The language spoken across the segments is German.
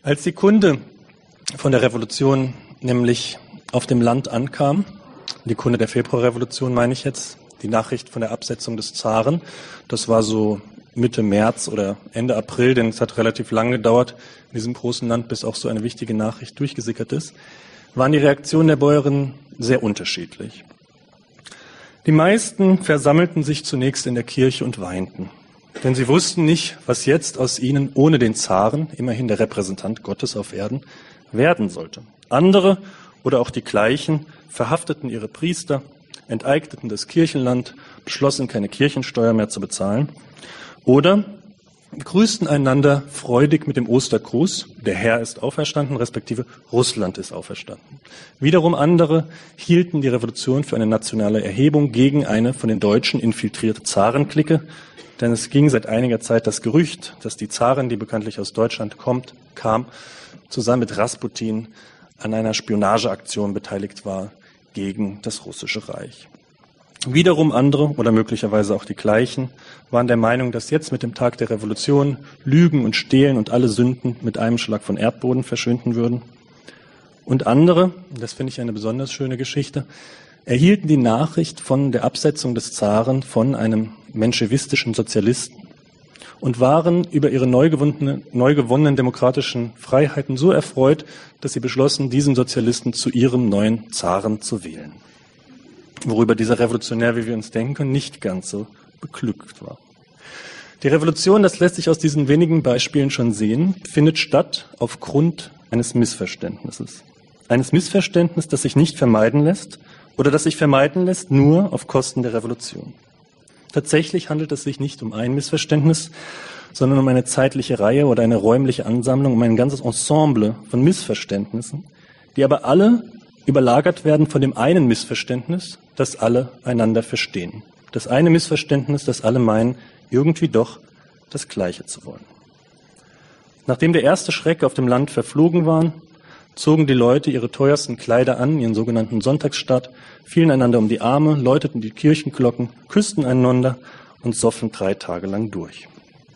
Als die Kunde von der Revolution nämlich auf dem Land ankam, die Kunde der Februarrevolution meine ich jetzt, die Nachricht von der Absetzung des Zaren, das war so Mitte März oder Ende April, denn es hat relativ lange gedauert in diesem großen Land, bis auch so eine wichtige Nachricht durchgesickert ist, waren die Reaktionen der Bäuerinnen sehr unterschiedlich. Die meisten versammelten sich zunächst in der Kirche und weinten, denn sie wussten nicht, was jetzt aus ihnen ohne den Zaren, immerhin der Repräsentant Gottes auf Erden, werden sollte. Andere oder auch die gleichen verhafteten ihre Priester, enteigneten das Kirchenland, beschlossen, keine Kirchensteuer mehr zu bezahlen oder grüßten einander freudig mit dem Ostergruß, der Herr ist auferstanden, respektive Russland ist auferstanden. Wiederum andere hielten die Revolution für eine nationale Erhebung gegen eine von den Deutschen infiltrierte Zarenklicke, denn es ging seit einiger Zeit das Gerücht, dass die Zarin, die bekanntlich aus Deutschland kam, zusammen mit Rasputin an einer Spionageaktion beteiligt war gegen das Russische Reich. Wiederum andere oder möglicherweise auch die gleichen waren der Meinung, dass jetzt mit dem Tag der Revolution Lügen und Stehlen und alle Sünden mit einem Schlag von Erdboden verschwinden würden. Und andere, das finde ich eine besonders schöne Geschichte, erhielten die Nachricht von der Absetzung des Zaren von einem menschewistischen Sozialisten und waren über ihre neu gewonnenen demokratischen Freiheiten so erfreut, dass sie beschlossen, diesen Sozialisten zu ihrem neuen Zaren zu wählen. Worüber dieser Revolutionär, wie wir uns denken können, nicht ganz so beglückt war. Die Revolution, das lässt sich aus diesen wenigen Beispielen schon sehen, findet statt aufgrund eines Missverständnisses. Eines Missverständnisses, das sich nicht vermeiden lässt oder das sich vermeiden lässt nur auf Kosten der Revolution. Tatsächlich handelt es sich nicht um ein Missverständnis, sondern um eine zeitliche Reihe oder eine räumliche Ansammlung, um ein ganzes Ensemble von Missverständnissen, die aber alle überlagert werden von dem einen Missverständnis, dass alle einander verstehen. Das eine Missverständnis, dass alle meinen, irgendwie doch das Gleiche zu wollen. Nachdem der erste Schreck auf dem Land verflogen war, zogen die Leute ihre teuersten Kleider an, ihren sogenannten Sonntagsstaat, fielen einander um die Arme, läuteten die Kirchenglocken, küssten einander und soffen 3 Tage lang durch.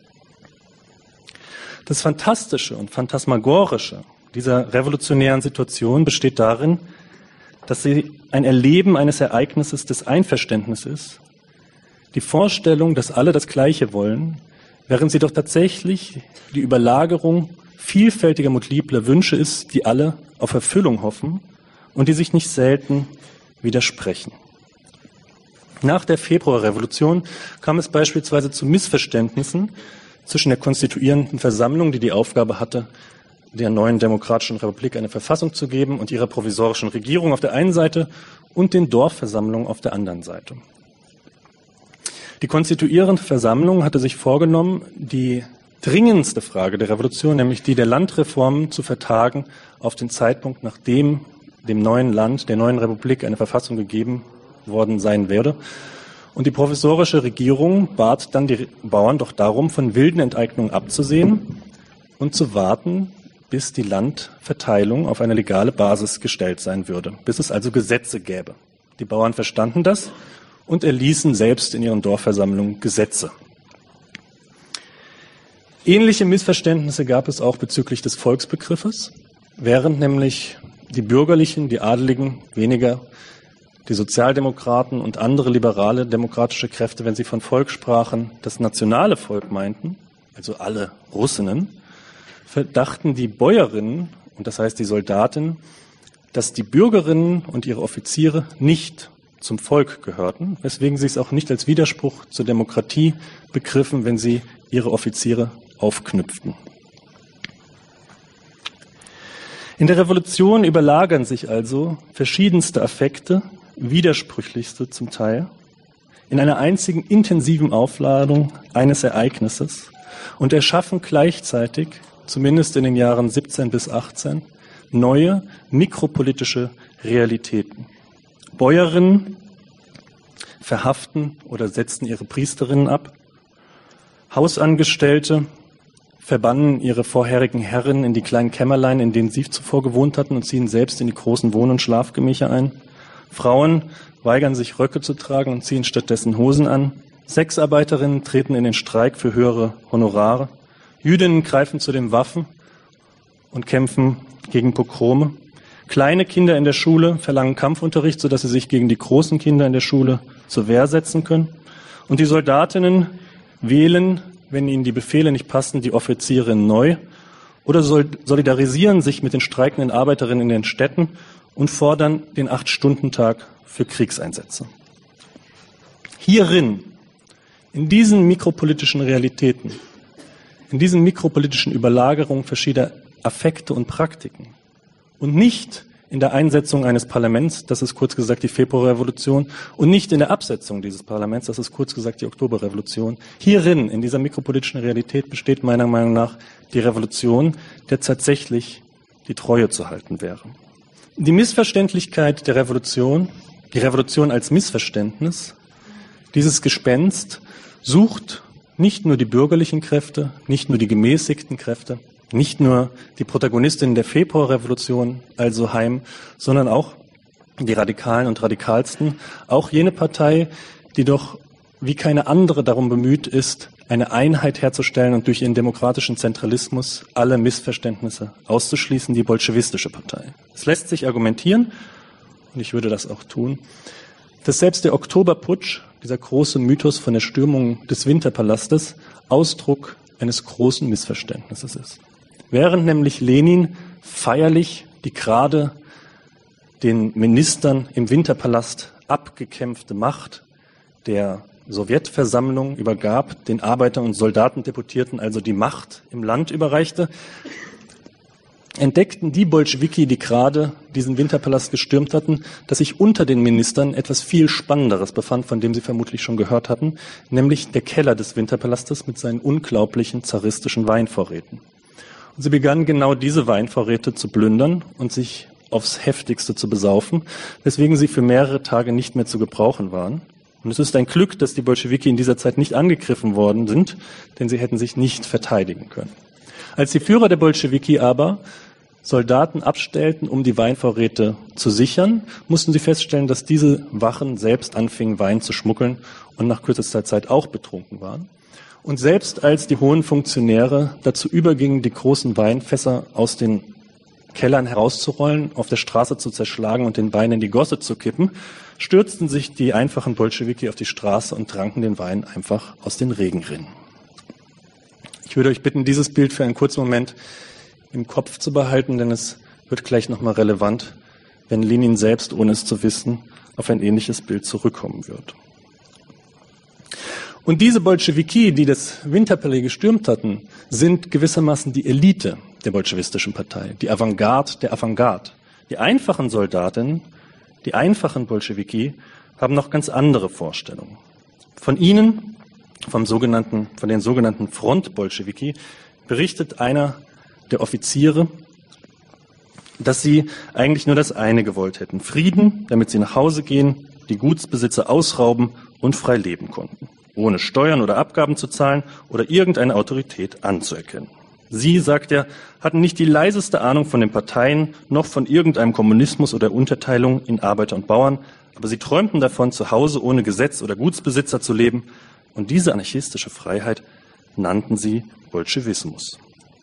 Das Fantastische und Phantasmagorische dieser revolutionären Situation besteht darin, dass sie ein Erleben eines Ereignisses des Einverständnisses ist, die Vorstellung, dass alle das Gleiche wollen, während sie doch tatsächlich die Überlagerung vielfältiger multipler Wünsche ist, die alle auf Erfüllung hoffen und die sich nicht selten widersprechen. Nach der Februarrevolution kam es beispielsweise zu Missverständnissen zwischen der konstituierenden Versammlung, die die Aufgabe hatte, der neuen demokratischen Republik eine Verfassung zu geben und ihrer provisorischen Regierung auf der einen Seite und den Dorfversammlungen auf der anderen Seite. Die konstituierende Versammlung hatte sich vorgenommen, die dringendste Frage der Revolution, nämlich die der Landreformen, zu vertagen auf den Zeitpunkt, nachdem dem neuen Land, der neuen Republik eine Verfassung gegeben worden sein werde. Und die provisorische Regierung bat dann die Bauern doch darum, von wilden Enteignungen abzusehen und zu warten, bis die Landverteilung auf eine legale Basis gestellt sein würde, bis es also Gesetze gäbe. Die Bauern verstanden das und erließen selbst in ihren Dorfversammlungen Gesetze. Ähnliche Missverständnisse gab es auch bezüglich des Volksbegriffes, während nämlich die Bürgerlichen, die Adeligen, weniger die Sozialdemokraten und andere liberale demokratische Kräfte, wenn sie von Volk sprachen, das nationale Volk meinten, also alle Russinnen, verdachten die Bäuerinnen, und das heißt die Soldatinnen, dass die Bürgerinnen und ihre Offiziere nicht zum Volk gehörten, weswegen sie es auch nicht als Widerspruch zur Demokratie begriffen, wenn sie ihre Offiziere aufknüpften. In der Revolution überlagern sich also verschiedenste Affekte, widersprüchlichste zum Teil, in einer einzigen intensiven Aufladung eines Ereignisses und erschaffen gleichzeitig, zumindest in den Jahren 17 bis 18, neue mikropolitische Realitäten. Bäuerinnen verhaften oder setzen ihre Priesterinnen ab. Hausangestellte verbannen ihre vorherigen Herren in die kleinen Kämmerlein, in denen sie zuvor gewohnt hatten, und ziehen selbst in die großen Wohn- und Schlafgemächer ein. Frauen weigern sich, Röcke zu tragen und ziehen stattdessen Hosen an. Sexarbeiterinnen treten in den Streik für höhere Honorare. Jüdinnen greifen zu den Waffen und kämpfen gegen Pogrome. Kleine Kinder in der Schule verlangen Kampfunterricht, sodass sie sich gegen die großen Kinder in der Schule zur Wehr setzen können. Und die Soldatinnen wählen, wenn ihnen die Befehle nicht passen, die Offiziere neu oder solidarisieren sich mit den streikenden Arbeiterinnen in den Städten und fordern den 8-Stunden-Tag für Kriegseinsätze. Hierin, in diesen mikropolitischen Realitäten, in diesen mikropolitischen Überlagerungen verschiedener Affekte und Praktiken und nicht in der Einsetzung eines Parlaments, das ist kurz gesagt die Februarrevolution, und nicht in der Absetzung dieses Parlaments, das ist kurz gesagt die Oktoberrevolution. Hierin, in dieser mikropolitischen Realität, besteht meiner Meinung nach die Revolution, der tatsächlich die Treue zu halten wäre. Die Missverständlichkeit der Revolution, die Revolution als Missverständnis, dieses Gespenst sucht nicht nur die bürgerlichen Kräfte, nicht nur die gemäßigten Kräfte, nicht nur die Protagonistinnen der Februarrevolution also heim, sondern auch die Radikalen und Radikalsten, auch jene Partei, die doch wie keine andere darum bemüht ist, eine Einheit herzustellen und durch ihren demokratischen Zentralismus alle Missverständnisse auszuschließen, die bolschewistische Partei. Es lässt sich argumentieren, und ich würde das auch tun, dass selbst der Oktoberputsch, dieser große Mythos von der Stürmung des Winterpalastes, Ausdruck eines großen Missverständnisses ist. Während nämlich Lenin feierlich die gerade den Ministern im Winterpalast abgekämpfte Macht der Sowjetversammlung übergab, den Arbeiter- und Soldatendeputierten also die Macht im Land überreichte, entdeckten die Bolschewiki, die gerade diesen Winterpalast gestürmt hatten, dass sich unter den Ministern etwas viel Spannenderes befand, von dem sie vermutlich schon gehört hatten, nämlich der Keller des Winterpalastes mit seinen unglaublichen zaristischen Weinvorräten. Und sie begannen genau diese Weinvorräte zu plündern und sich aufs Heftigste zu besaufen, weswegen sie für mehrere Tage nicht mehr zu gebrauchen waren. Und es ist ein Glück, dass die Bolschewiki in dieser Zeit nicht angegriffen worden sind, denn sie hätten sich nicht verteidigen können. Als die Führer der Bolschewiki aber Soldaten abstellten, um die Weinvorräte zu sichern, mussten sie feststellen, dass diese Wachen selbst anfingen, Wein zu schmuggeln und nach kürzester Zeit auch betrunken waren. Und selbst als die hohen Funktionäre dazu übergingen, die großen Weinfässer aus den Kellern herauszurollen, auf der Straße zu zerschlagen und den Wein in die Gosse zu kippen, stürzten sich die einfachen Bolschewiki auf die Straße und tranken den Wein einfach aus den Regenrinnen. Ich würde euch bitten, dieses Bild für einen kurzen Moment im Kopf zu behalten, denn es wird gleich nochmal relevant, wenn Lenin selbst, ohne es zu wissen, auf ein ähnliches Bild zurückkommen wird. Und diese Bolschewiki, die das Winterpalais gestürmt hatten, sind gewissermaßen die Elite der bolschewistischen Partei, die Avantgarde der Avantgarde. Die einfachen Soldatinnen, die einfachen Bolschewiki haben noch ganz andere Vorstellungen. Von ihnen, von den sogenannten Front-Bolschewiki, berichtet einer der Offiziere, dass sie eigentlich nur das eine gewollt hätten: Frieden, damit sie nach Hause gehen, die Gutsbesitzer ausrauben und frei leben konnten, ohne Steuern oder Abgaben zu zahlen oder irgendeine Autorität anzuerkennen. Sie, sagt er, hatten nicht die leiseste Ahnung von den Parteien, noch von irgendeinem Kommunismus oder Unterteilung in Arbeiter und Bauern, aber sie träumten davon, zu Hause ohne Gesetz oder Gutsbesitzer zu leben, und diese anarchistische Freiheit nannten sie Bolschewismus.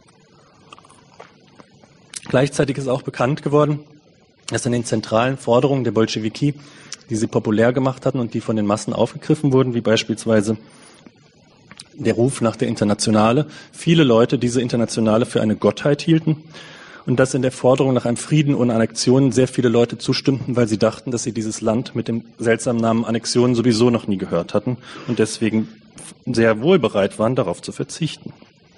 Gleichzeitig ist auch bekannt geworden, dass in den zentralen Forderungen der Bolschewiki, die sie populär gemacht hatten und die von den Massen aufgegriffen wurden, wie beispielsweise der Ruf nach der Internationale, viele Leute diese Internationale für eine Gottheit hielten und dass in der Forderung nach einem Frieden ohne Annexionen sehr viele Leute zustimmten, weil sie dachten, dass sie dieses Land mit dem seltsamen Namen Annexion sowieso noch nie gehört hatten und deswegen sehr wohl bereit waren, darauf zu verzichten.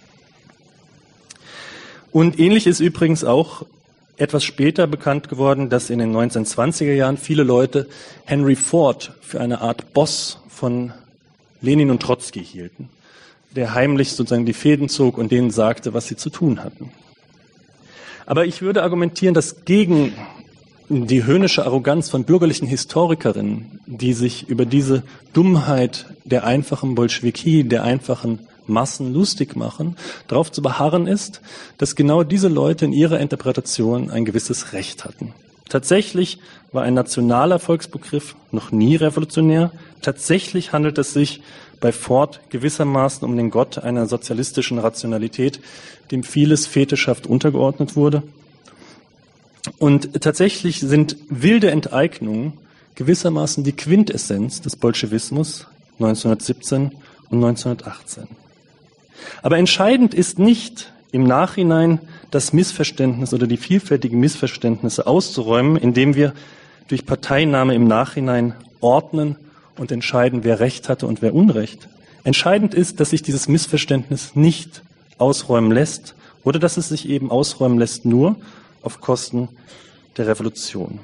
Und ähnlich ist übrigens auch etwas später bekannt geworden, dass in den 1920er Jahren viele Leute Henry Ford für eine Art Boss von Lenin und Trotzki hielten, der heimlich sozusagen die Fäden zog und denen sagte, was sie zu tun hatten. Aber ich würde argumentieren, dass gegen die höhnische Arroganz von bürgerlichen Historikerinnen, die sich über diese Dummheit der einfachen Bolschewiki, der einfachen Massen lustig machen, darauf zu beharren ist, dass genau diese Leute in ihrer Interpretation ein gewisses Recht hatten. Tatsächlich war ein nationaler Volksbegriff noch nie revolutionär. Tatsächlich handelt es sich bei Ford gewissermaßen um den Gott einer sozialistischen Rationalität, dem vieles fetischhaft untergeordnet wurde. Und tatsächlich sind wilde Enteignungen gewissermaßen die Quintessenz des Bolschewismus 1917 und 1918. Aber entscheidend ist nicht im Nachhinein das Missverständnis oder die vielfältigen Missverständnisse auszuräumen, indem wir durch Parteinahme im Nachhinein ordnen und entscheiden, wer Recht hatte und wer Unrecht. Entscheidend ist, dass sich dieses Missverständnis nicht ausräumen lässt oder dass es sich eben ausräumen lässt nur auf Kosten der Revolution.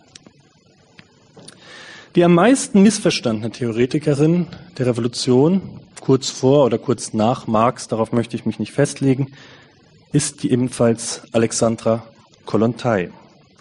Die am meisten missverstandene Theoretikerin der Revolution, kurz vor oder kurz nach Marx, darauf möchte ich mich nicht festlegen, ist die ebenfalls Alexandra Kollontai.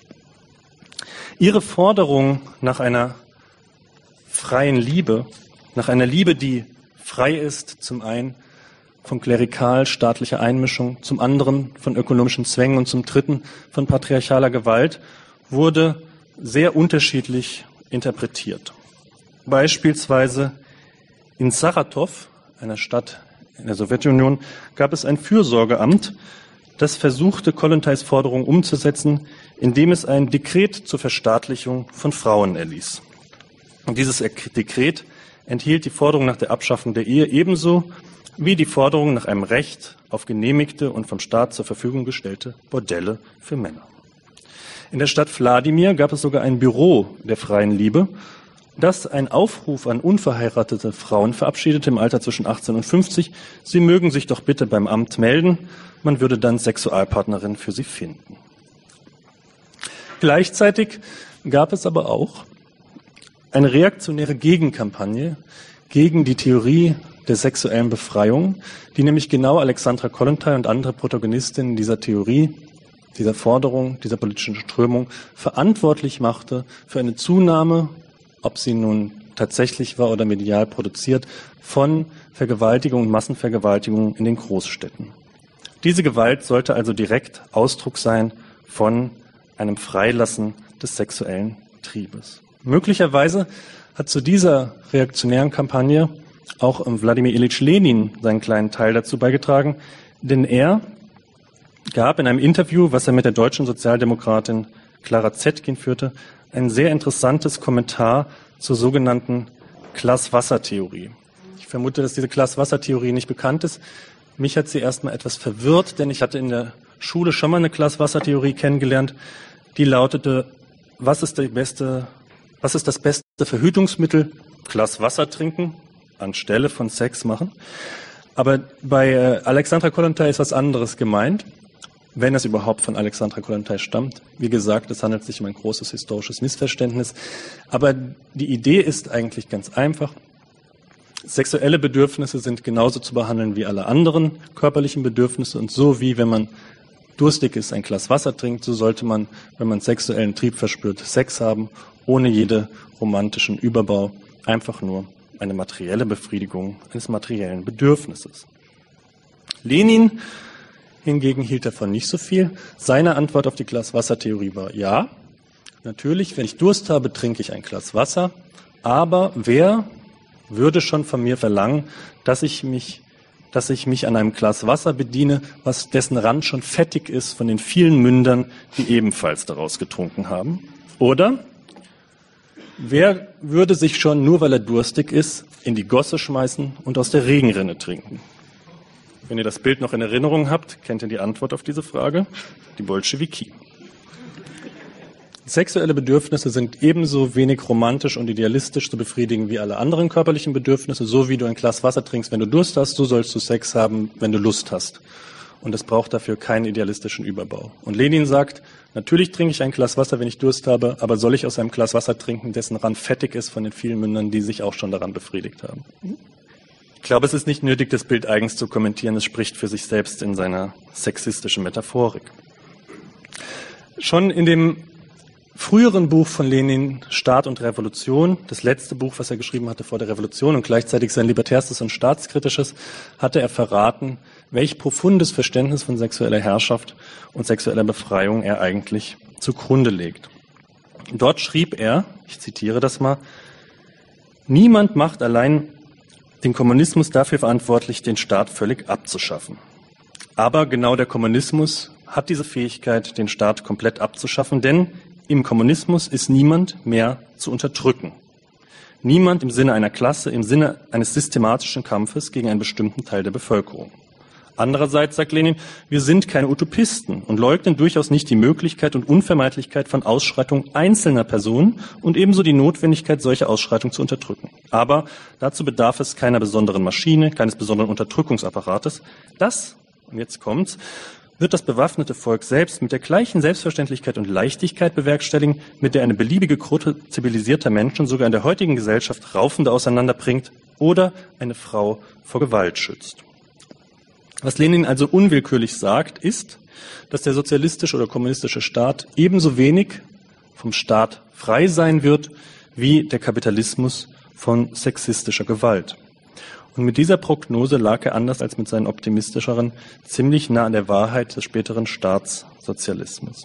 Ihre Forderung nach einer freien Liebe, nach einer Liebe, die frei ist, zum einen von klerikal-staatlicher Einmischung, zum anderen von ökonomischen Zwängen und zum dritten von patriarchaler Gewalt, wurde sehr unterschiedlich interpretiert. Beispielsweise in Saratow, einer Stadt in der Sowjetunion, gab es ein Fürsorgeamt, das versuchte, Kollontais Forderung umzusetzen, indem es ein Dekret zur Verstaatlichung von Frauen erließ. Und dieses Dekret enthielt die Forderung nach der Abschaffung der Ehe ebenso wie die Forderung nach einem Recht auf genehmigte und vom Staat zur Verfügung gestellte Bordelle für Männer. In der Stadt Wladimir gab es sogar ein Büro der freien Liebe, das einen Aufruf an unverheiratete Frauen verabschiedete im Alter zwischen 18 und 50. Sie mögen sich doch bitte beim Amt melden, man würde dann Sexualpartnerin für sie finden. Gleichzeitig gab es aber auch eine reaktionäre Gegenkampagne gegen die Theorie der sexuellen Befreiung, die nämlich genau Alexandra Kollontai und andere Protagonistinnen dieser Theorie, dieser Forderung, dieser politischen Strömung verantwortlich machte für eine Zunahme, ob sie nun tatsächlich war oder medial produziert, von Vergewaltigung und Massenvergewaltigung in den Großstädten. Diese Gewalt sollte also direkt Ausdruck sein von einem Freilassen des sexuellen Triebes. Möglicherweise hat zu dieser reaktionären Kampagne auch Wladimir Ilyich Lenin seinen kleinen Teil dazu beigetragen, denn er gab in einem Interview, was er mit der deutschen Sozialdemokratin Clara Zetkin führte, ein sehr interessantes Kommentar zur sogenannten Glas-Wasser-Theorie. Ich vermute, dass diese Glas-Wasser-Theorie nicht bekannt ist. Mich hat sie erstmal etwas verwirrt, denn ich hatte in der Schule schon mal eine Glas-Wasser-Theorie kennengelernt, die lautete, was ist das beste Verhütungsmittel? Glas Wasser trinken anstelle von Sex machen. Aber bei Alexandra Kollontai ist was anderes gemeint, wenn es überhaupt von Alexandra Kollontai stammt. Wie gesagt, es handelt sich um ein großes historisches Missverständnis. Aber die Idee ist eigentlich ganz einfach. Sexuelle Bedürfnisse sind genauso zu behandeln wie alle anderen körperlichen Bedürfnisse. Und so wie, wenn man durstig ist, ein Glas Wasser trinkt, so sollte man, wenn man sexuellen Trieb verspürt, Sex haben, ohne jede romantischen Überbau, einfach nur eine materielle Befriedigung eines materiellen Bedürfnisses. Lenin hingegen hielt davon nicht so viel. Seine Antwort auf die Glas-Wasser-Theorie war, ja, natürlich, wenn ich Durst habe, trinke ich ein Glas Wasser, aber wer würde schon von mir verlangen, dass ich mich an einem Glas Wasser bediene, dessen Rand schon fettig ist von den vielen Mündern, die ebenfalls daraus getrunken haben? Oder wer würde sich schon, nur weil er durstig ist, in die Gosse schmeißen und aus der Regenrinne trinken? Wenn ihr das Bild noch in Erinnerung habt, kennt ihr die Antwort auf diese Frage? Die Bolschewiki. Sexuelle Bedürfnisse sind ebenso wenig romantisch und idealistisch zu befriedigen wie alle anderen körperlichen Bedürfnisse. So wie du ein Glas Wasser trinkst, wenn du Durst hast, so sollst du Sex haben, wenn du Lust hast. Und es braucht dafür keinen idealistischen Überbau. Und Lenin sagt, natürlich trinke ich ein Glas Wasser, wenn ich Durst habe, aber soll ich aus einem Glas Wasser trinken, dessen Rand fettig ist von den vielen Mündern, die sich auch schon daran befriedigt haben? Ich glaube, es ist nicht nötig, das Bild eigens zu kommentieren. Es spricht für sich selbst in seiner sexistischen Metaphorik. Schon in dem früheren Buch von Lenin, Staat und Revolution, das letzte Buch, was er geschrieben hatte vor der Revolution und gleichzeitig sein libertärstes und staatskritisches, hatte er verraten, welch profundes Verständnis von sexueller Herrschaft und sexueller Befreiung er eigentlich zugrunde legt. Dort schrieb er, ich zitiere das mal, niemand macht allein den Kommunismus dafür verantwortlich, den Staat völlig abzuschaffen. Aber genau der Kommunismus hat diese Fähigkeit, den Staat komplett abzuschaffen, denn im Kommunismus ist niemand mehr zu unterdrücken. Niemand im Sinne einer Klasse, im Sinne eines systematischen Kampfes gegen einen bestimmten Teil der Bevölkerung. Andererseits sagt Lenin, wir sind keine Utopisten und leugnen durchaus nicht die Möglichkeit und Unvermeidlichkeit von Ausschreitungen einzelner Personen und ebenso die Notwendigkeit, solche Ausschreitungen zu unterdrücken. Aber dazu bedarf es keiner besonderen Maschine, keines besonderen Unterdrückungsapparates. Das, und jetzt kommt's, wird das bewaffnete Volk selbst mit der gleichen Selbstverständlichkeit und Leichtigkeit bewerkstelligen, mit der eine beliebige Gruppe zivilisierter Menschen sogar in der heutigen Gesellschaft Raufende auseinanderbringt oder eine Frau vor Gewalt schützt. Was Lenin also unwillkürlich sagt, ist, dass der sozialistische oder kommunistische Staat ebenso wenig vom Staat frei sein wird, wie der Kapitalismus von sexistischer Gewalt. Und mit dieser Prognose lag er, anders als mit seinen optimistischeren, ziemlich nah an der Wahrheit des späteren Staatssozialismus.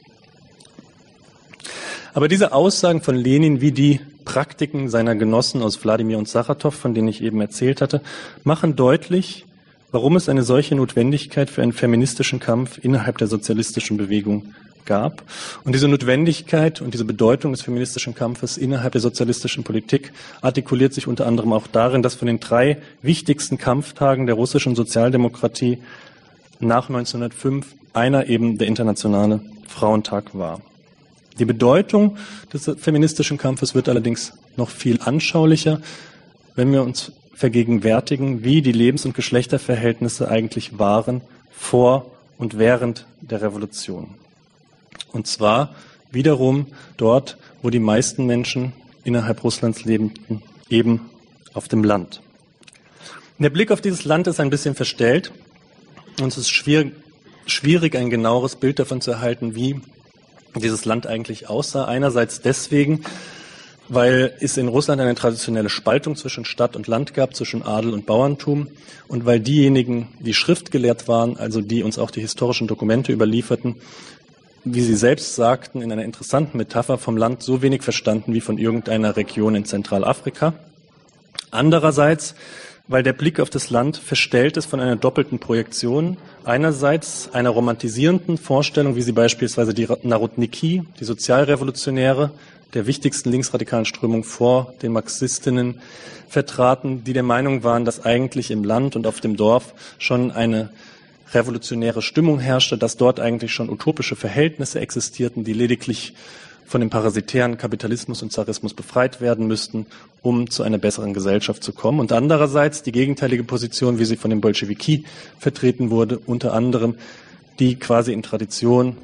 Aber diese Aussagen von Lenin wie die Praktiken seiner Genossen aus Wladimir und Saratow, von denen ich eben erzählt hatte, machen deutlich, warum es eine solche Notwendigkeit für einen feministischen Kampf innerhalb der sozialistischen Bewegung gab. Und diese Notwendigkeit und diese Bedeutung des feministischen Kampfes innerhalb der sozialistischen Politik artikuliert sich unter anderem auch darin, dass von den 3 wichtigsten Kampftagen der russischen Sozialdemokratie nach 1905 einer eben der Internationale Frauentag war. Die Bedeutung des feministischen Kampfes wird allerdings noch viel anschaulicher, wenn wir uns vergegenwärtigen, wie die Lebens- und Geschlechterverhältnisse eigentlich waren vor und während der Revolution. Und zwar wiederum dort, wo die meisten Menschen innerhalb Russlands lebten, eben auf dem Land. Der Blick auf dieses Land ist ein bisschen verstellt und es ist schwierig, ein genaueres Bild davon zu erhalten, wie dieses Land eigentlich aussah. Einerseits deswegen, weil es in Russland eine traditionelle Spaltung zwischen Stadt und Land gab, zwischen Adel und Bauerntum und weil diejenigen, die schriftgelehrt waren, also die uns auch die historischen Dokumente überlieferten, wie sie selbst sagten, in einer interessanten Metapher vom Land so wenig verstanden wie von irgendeiner Region in Zentralafrika. Andererseits, weil der Blick auf das Land verstellt ist von einer doppelten Projektion. Einerseits einer romantisierenden Vorstellung, wie sie beispielsweise die Narodniki, die Sozialrevolutionäre, der wichtigsten linksradikalen Strömung vor den Marxistinnen vertraten, die der Meinung waren, dass eigentlich im Land und auf dem Dorf schon eine revolutionäre Stimmung herrschte, dass dort eigentlich schon utopische Verhältnisse existierten, die lediglich von dem parasitären Kapitalismus und Zarismus befreit werden müssten, um zu einer besseren Gesellschaft zu kommen. Und andererseits die gegenteilige Position, wie sie von den Bolschewiki vertreten wurde, unter anderem die quasi in Tradition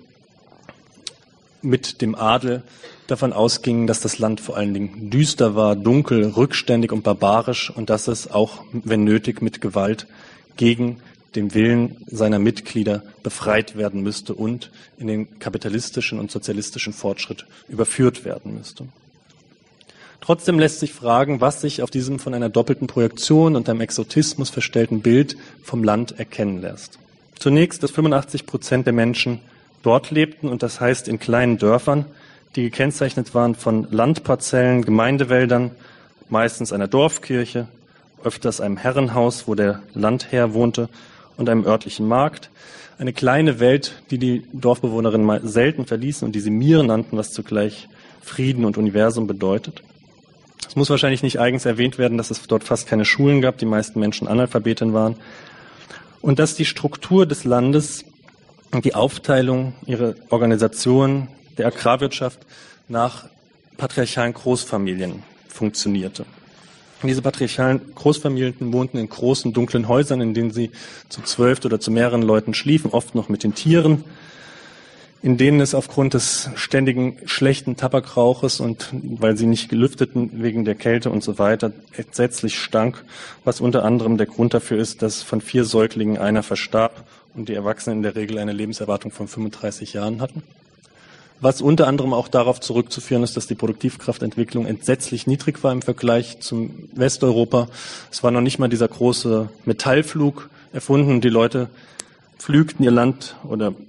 mit dem Adel davon ausgingen, dass das Land vor allen Dingen düster war, dunkel, rückständig und barbarisch und dass es auch, wenn nötig, mit Gewalt gegen den Willen seiner Mitglieder befreit werden müsste und in den kapitalistischen und sozialistischen Fortschritt überführt werden müsste. Trotzdem lässt sich fragen, was sich auf diesem von einer doppelten Projektion und einem Exotismus verstellten Bild vom Land erkennen lässt. Zunächst, dass 85% der Menschen dort lebten und das heißt in kleinen Dörfern, die gekennzeichnet waren von Landparzellen, Gemeindewäldern, meistens einer Dorfkirche, öfters einem Herrenhaus, wo der Landherr wohnte, und einem örtlichen Markt. Eine kleine Welt, die die Dorfbewohnerinnen selten verließen und die sie Mir nannten, was zugleich Frieden und Universum bedeutet. Es muss wahrscheinlich nicht eigens erwähnt werden, dass es dort fast keine Schulen gab, die meisten Menschen Analphabeten waren. Und dass die Struktur des Landes und die Aufteilung, ihre Organisation der Agrarwirtschaft nach patriarchalen Großfamilien funktionierte. Diese patriarchalen Großfamilien wohnten in großen, dunklen Häusern, in denen sie zu 12 oder zu mehreren Leuten schliefen, oft noch mit den Tieren, in denen es aufgrund des ständigen schlechten Tabakrauches und weil sie nicht gelüfteten wegen der Kälte und so weiter entsetzlich stank, was unter anderem der Grund dafür ist, dass von 4 Säuglingen einer verstarb und die Erwachsenen in der Regel eine Lebenserwartung von 35 Jahren hatten. Was unter anderem auch darauf zurückzuführen ist, dass die Produktivkraftentwicklung entsetzlich niedrig war im Vergleich zum Westeuropa. Es war noch nicht mal dieser große Metallflug erfunden. Die Leute pflügten ihr Land oder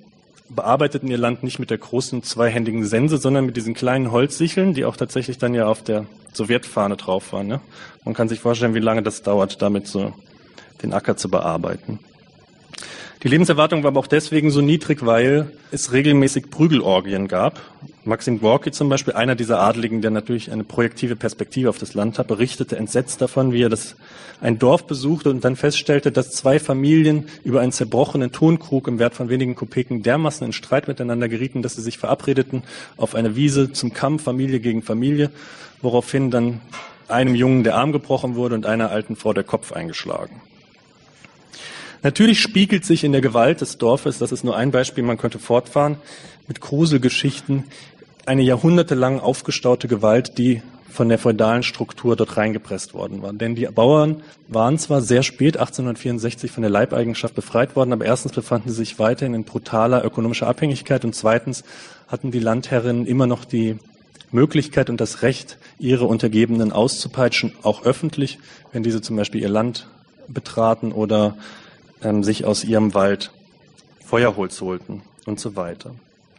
bearbeiteten ihr Land nicht mit der großen zweihändigen Sense, sondern mit diesen kleinen Holzsicheln, die auch tatsächlich dann ja auf der Sowjetfahne drauf waren. Ne? Man kann sich vorstellen, wie lange das dauert, damit so den Acker zu bearbeiten. Die Lebenserwartung war aber auch deswegen so niedrig, weil es regelmäßig Prügelorgien gab. Maxim Gorki zum Beispiel, einer dieser Adligen, der natürlich eine projektive Perspektive auf das Land hat, berichtete entsetzt davon, wie er ein Dorf besuchte und dann feststellte, dass 2 Familien über einen zerbrochenen Tonkrug im Wert von wenigen Kopeken dermaßen in Streit miteinander gerieten, dass sie sich verabredeten auf eine Wiese zum Kampf, Familie gegen Familie, woraufhin dann einem Jungen der Arm gebrochen wurde und einer alten Frau der Kopf eingeschlagen. Natürlich spiegelt sich in der Gewalt des Dorfes, das ist nur ein Beispiel, man könnte fortfahren, mit Gruselgeschichten, eine jahrhundertelang aufgestaute Gewalt, die von der feudalen Struktur dort reingepresst worden war. Denn die Bauern waren zwar sehr spät, 1864, von der Leibeigenschaft befreit worden, aber erstens befanden sie sich weiterhin in brutaler ökonomischer Abhängigkeit und zweitens hatten die Landherrinnen immer noch die Möglichkeit und das Recht, ihre Untergebenen auszupeitschen, auch öffentlich, wenn diese zum Beispiel ihr Land betraten oder sich aus ihrem Wald Feuerholz holten und so weiter.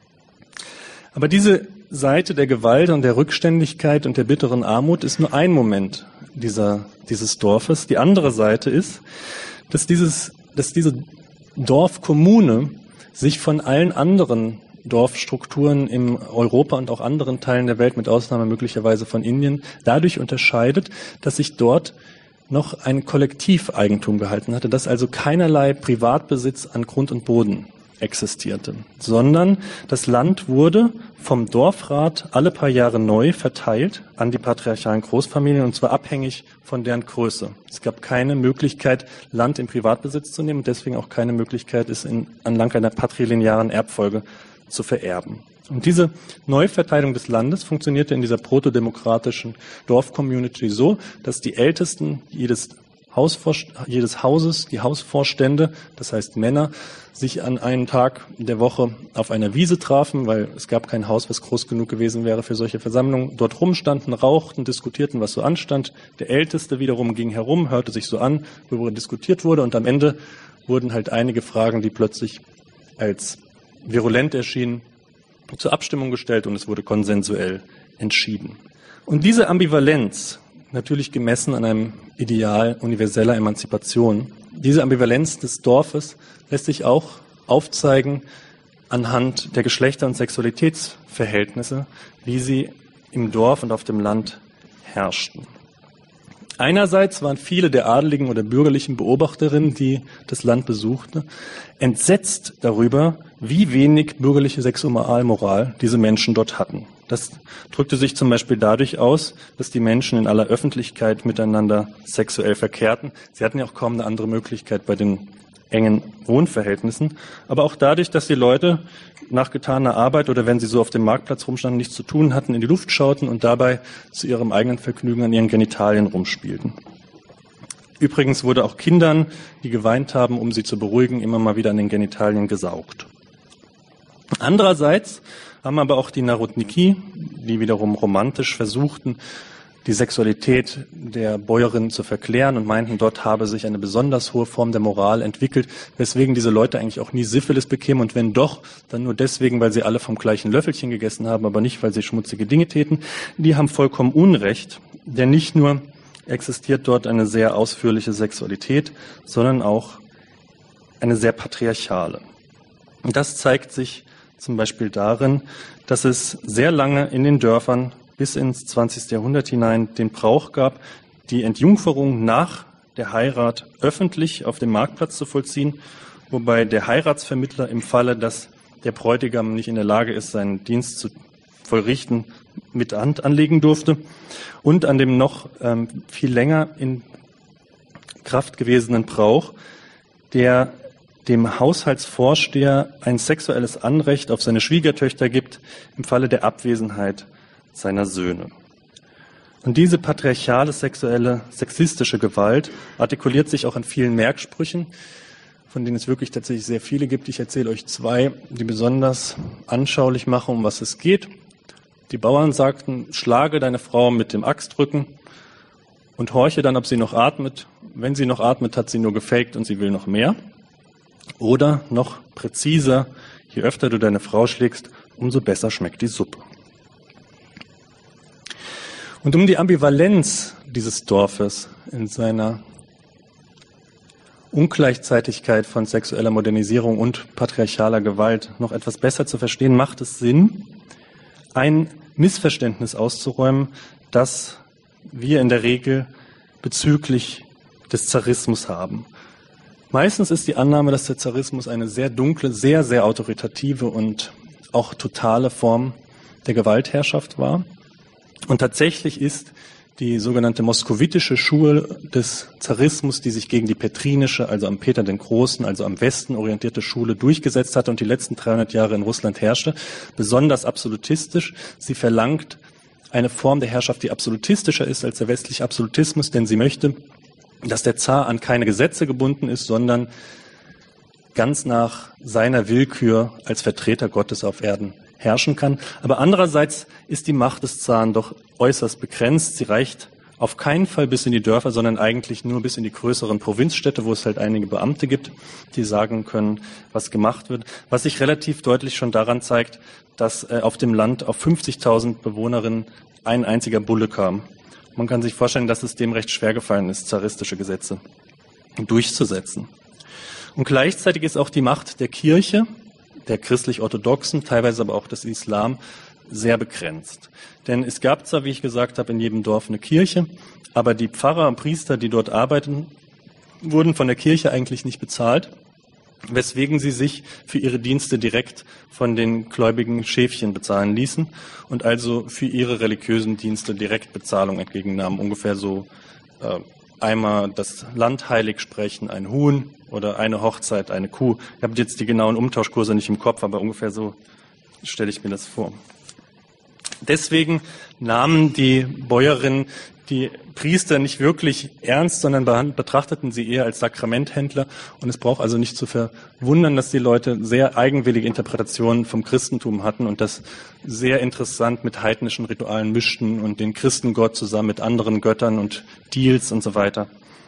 Aber diese Seite der Gewalt und der Rückständigkeit und der bitteren Armut ist nur ein Moment dieses Dorfes. Die andere Seite ist, dass diese Dorfkommune sich von allen anderen Dorfstrukturen in Europa und auch anderen Teilen der Welt, mit Ausnahme möglicherweise von Indien, dadurch unterscheidet, dass sich dort noch ein Kollektiveigentum gehalten hatte, dass also keinerlei Privatbesitz an Grund und Boden existierte, sondern das Land wurde vom Dorfrat alle paar Jahre neu verteilt an die patriarchalen Großfamilien und zwar abhängig von deren Größe. Es gab keine Möglichkeit, Land in Privatbesitz zu nehmen und deswegen auch keine Möglichkeit, es anlang einer patrilinearen Erbfolge zu vererben. Und diese Neuverteilung des Landes funktionierte in dieser protodemokratischen Dorfcommunity so, dass die Ältesten jedes Hauses, die Hausvorstände, das heißt Männer, sich an einem Tag der Woche auf einer Wiese trafen, weil es gab kein Haus, was groß genug gewesen wäre für solche Versammlungen, dort rumstanden, rauchten, diskutierten, was so anstand. Der Älteste wiederum ging herum, hörte sich so an, worüber diskutiert wurde und am Ende wurden halt einige Fragen, die plötzlich als virulent erschienen, zur Abstimmung gestellt und es wurde konsensuell entschieden. Und diese Ambivalenz, natürlich gemessen an einem Ideal universeller Emanzipation, diese Ambivalenz des Dorfes lässt sich auch aufzeigen anhand der Geschlechter- und Sexualitätsverhältnisse, wie sie im Dorf und auf dem Land herrschten. Einerseits waren viele der adeligen oder bürgerlichen Beobachterinnen, die das Land besuchten, entsetzt darüber, wie wenig bürgerliche Sexualmoral diese Menschen dort hatten. Das drückte sich zum Beispiel dadurch aus, dass die Menschen in aller Öffentlichkeit miteinander sexuell verkehrten. Sie hatten ja auch kaum eine andere Möglichkeit bei den engen Wohnverhältnissen, aber auch dadurch, dass die Leute nach getaner Arbeit oder wenn sie so auf dem Marktplatz rumstanden, nichts zu tun hatten, in die Luft schauten und dabei zu ihrem eigenen Vergnügen an ihren Genitalien rumspielten. Übrigens wurde auch Kindern, die geweint haben, um sie zu beruhigen, immer mal wieder an den Genitalien gesaugt. Andererseits haben aber auch die Narodniki, die wiederum romantisch versuchten, die Sexualität der Bäuerinnen zu verklären und meinten, dort habe sich eine besonders hohe Form der Moral entwickelt, weswegen diese Leute eigentlich auch nie Syphilis bekämen und wenn doch, dann nur deswegen, weil sie alle vom gleichen Löffelchen gegessen haben, aber nicht, weil sie schmutzige Dinge täten. Die haben vollkommen Unrecht, denn nicht nur existiert dort eine sehr ausführliche Sexualität, sondern auch eine sehr patriarchale. Und das zeigt sich zum Beispiel darin, dass es sehr lange in den Dörfern bis ins 20. Jahrhundert hinein den Brauch gab, die Entjungferung nach der Heirat öffentlich auf dem Marktplatz zu vollziehen, wobei der Heiratsvermittler im Falle, dass der Bräutigam nicht in der Lage ist, seinen Dienst zu vollrichten, mit Hand anlegen durfte und an dem noch viel länger in Kraft gewesenen Brauch, der dem Haushaltsvorsteher ein sexuelles Anrecht auf seine Schwiegertöchter gibt im Falle der Abwesenheit seiner Söhne. Und diese patriarchale, sexuelle, sexistische Gewalt artikuliert sich auch in vielen Merksprüchen, von denen es wirklich tatsächlich sehr viele gibt. Ich erzähle euch zwei, die besonders anschaulich machen, um was es geht. Die Bauern sagten, schlage deine Frau mit dem Axtrücken und horche dann, ob sie noch atmet. Wenn sie noch atmet, hat sie nur gefaked und sie will noch mehr. Oder noch präziser, Je öfter du deine Frau schlägst, umso besser schmeckt die Suppe. Und um die Ambivalenz dieses Dorfes in seiner Ungleichzeitigkeit von sexueller Modernisierung und patriarchaler Gewalt noch etwas besser zu verstehen, macht es Sinn, ein Missverständnis auszuräumen, das wir in der Regel bezüglich des Zarismus haben. Meistens ist die Annahme, dass der Zarismus eine sehr dunkle, sehr, sehr autoritative und auch totale Form der Gewaltherrschaft war. Und tatsächlich ist die sogenannte moskowitische Schule des Zarismus, die sich gegen die petrinische, also am Peter den Großen, also am Westen orientierte Schule durchgesetzt hatte und die letzten 300 Jahre in Russland herrschte, besonders absolutistisch. Sie verlangt eine Form der Herrschaft, die absolutistischer ist als der westliche Absolutismus, denn sie möchte, dass der Zar an keine Gesetze gebunden ist, sondern ganz nach seiner Willkür als Vertreter Gottes auf Erden herrschen kann. Aber andererseits ist die Macht des Zaren doch äußerst begrenzt. Sie reicht auf keinen Fall bis in die Dörfer, sondern eigentlich nur bis in die größeren Provinzstädte, wo es halt einige Beamte gibt, die sagen können, was gemacht wird. Was sich relativ deutlich schon daran zeigt, dass auf dem Land auf 50.000 Bewohnerinnen ein einziger Bulle kam. Man kann sich vorstellen, dass es dem recht schwer gefallen ist, zaristische Gesetze durchzusetzen. Und gleichzeitig ist auch die Macht der Kirche, der christlich-orthodoxen, teilweise aber auch des Islam, sehr begrenzt. Denn es gab zwar, wie ich gesagt habe, in jedem Dorf eine Kirche, aber die Pfarrer und Priester, die dort arbeiten, wurden von der Kirche eigentlich nicht bezahlt, weswegen sie sich für ihre Dienste direkt von den gläubigen Schäfchen bezahlen ließen und also für ihre religiösen Dienste direkt Bezahlung entgegennahmen. Ungefähr so einmal das Land heilig sprechen, ein Huhn, oder eine Hochzeit, eine Kuh. Ich habe jetzt die genauen Umtauschkurse nicht im Kopf, aber ungefähr so stelle ich mir das vor. Deswegen nahmen die Bäuerinnen die Priester nicht wirklich ernst, sondern betrachteten sie eher als Sakramenthändler. Und es braucht also nicht zu verwundern, dass die Leute sehr eigenwillige Interpretationen vom Christentum hatten und das sehr interessant mit heidnischen Ritualen mischten und den Christengott zusammen mit anderen Göttern und Deals und so weiter.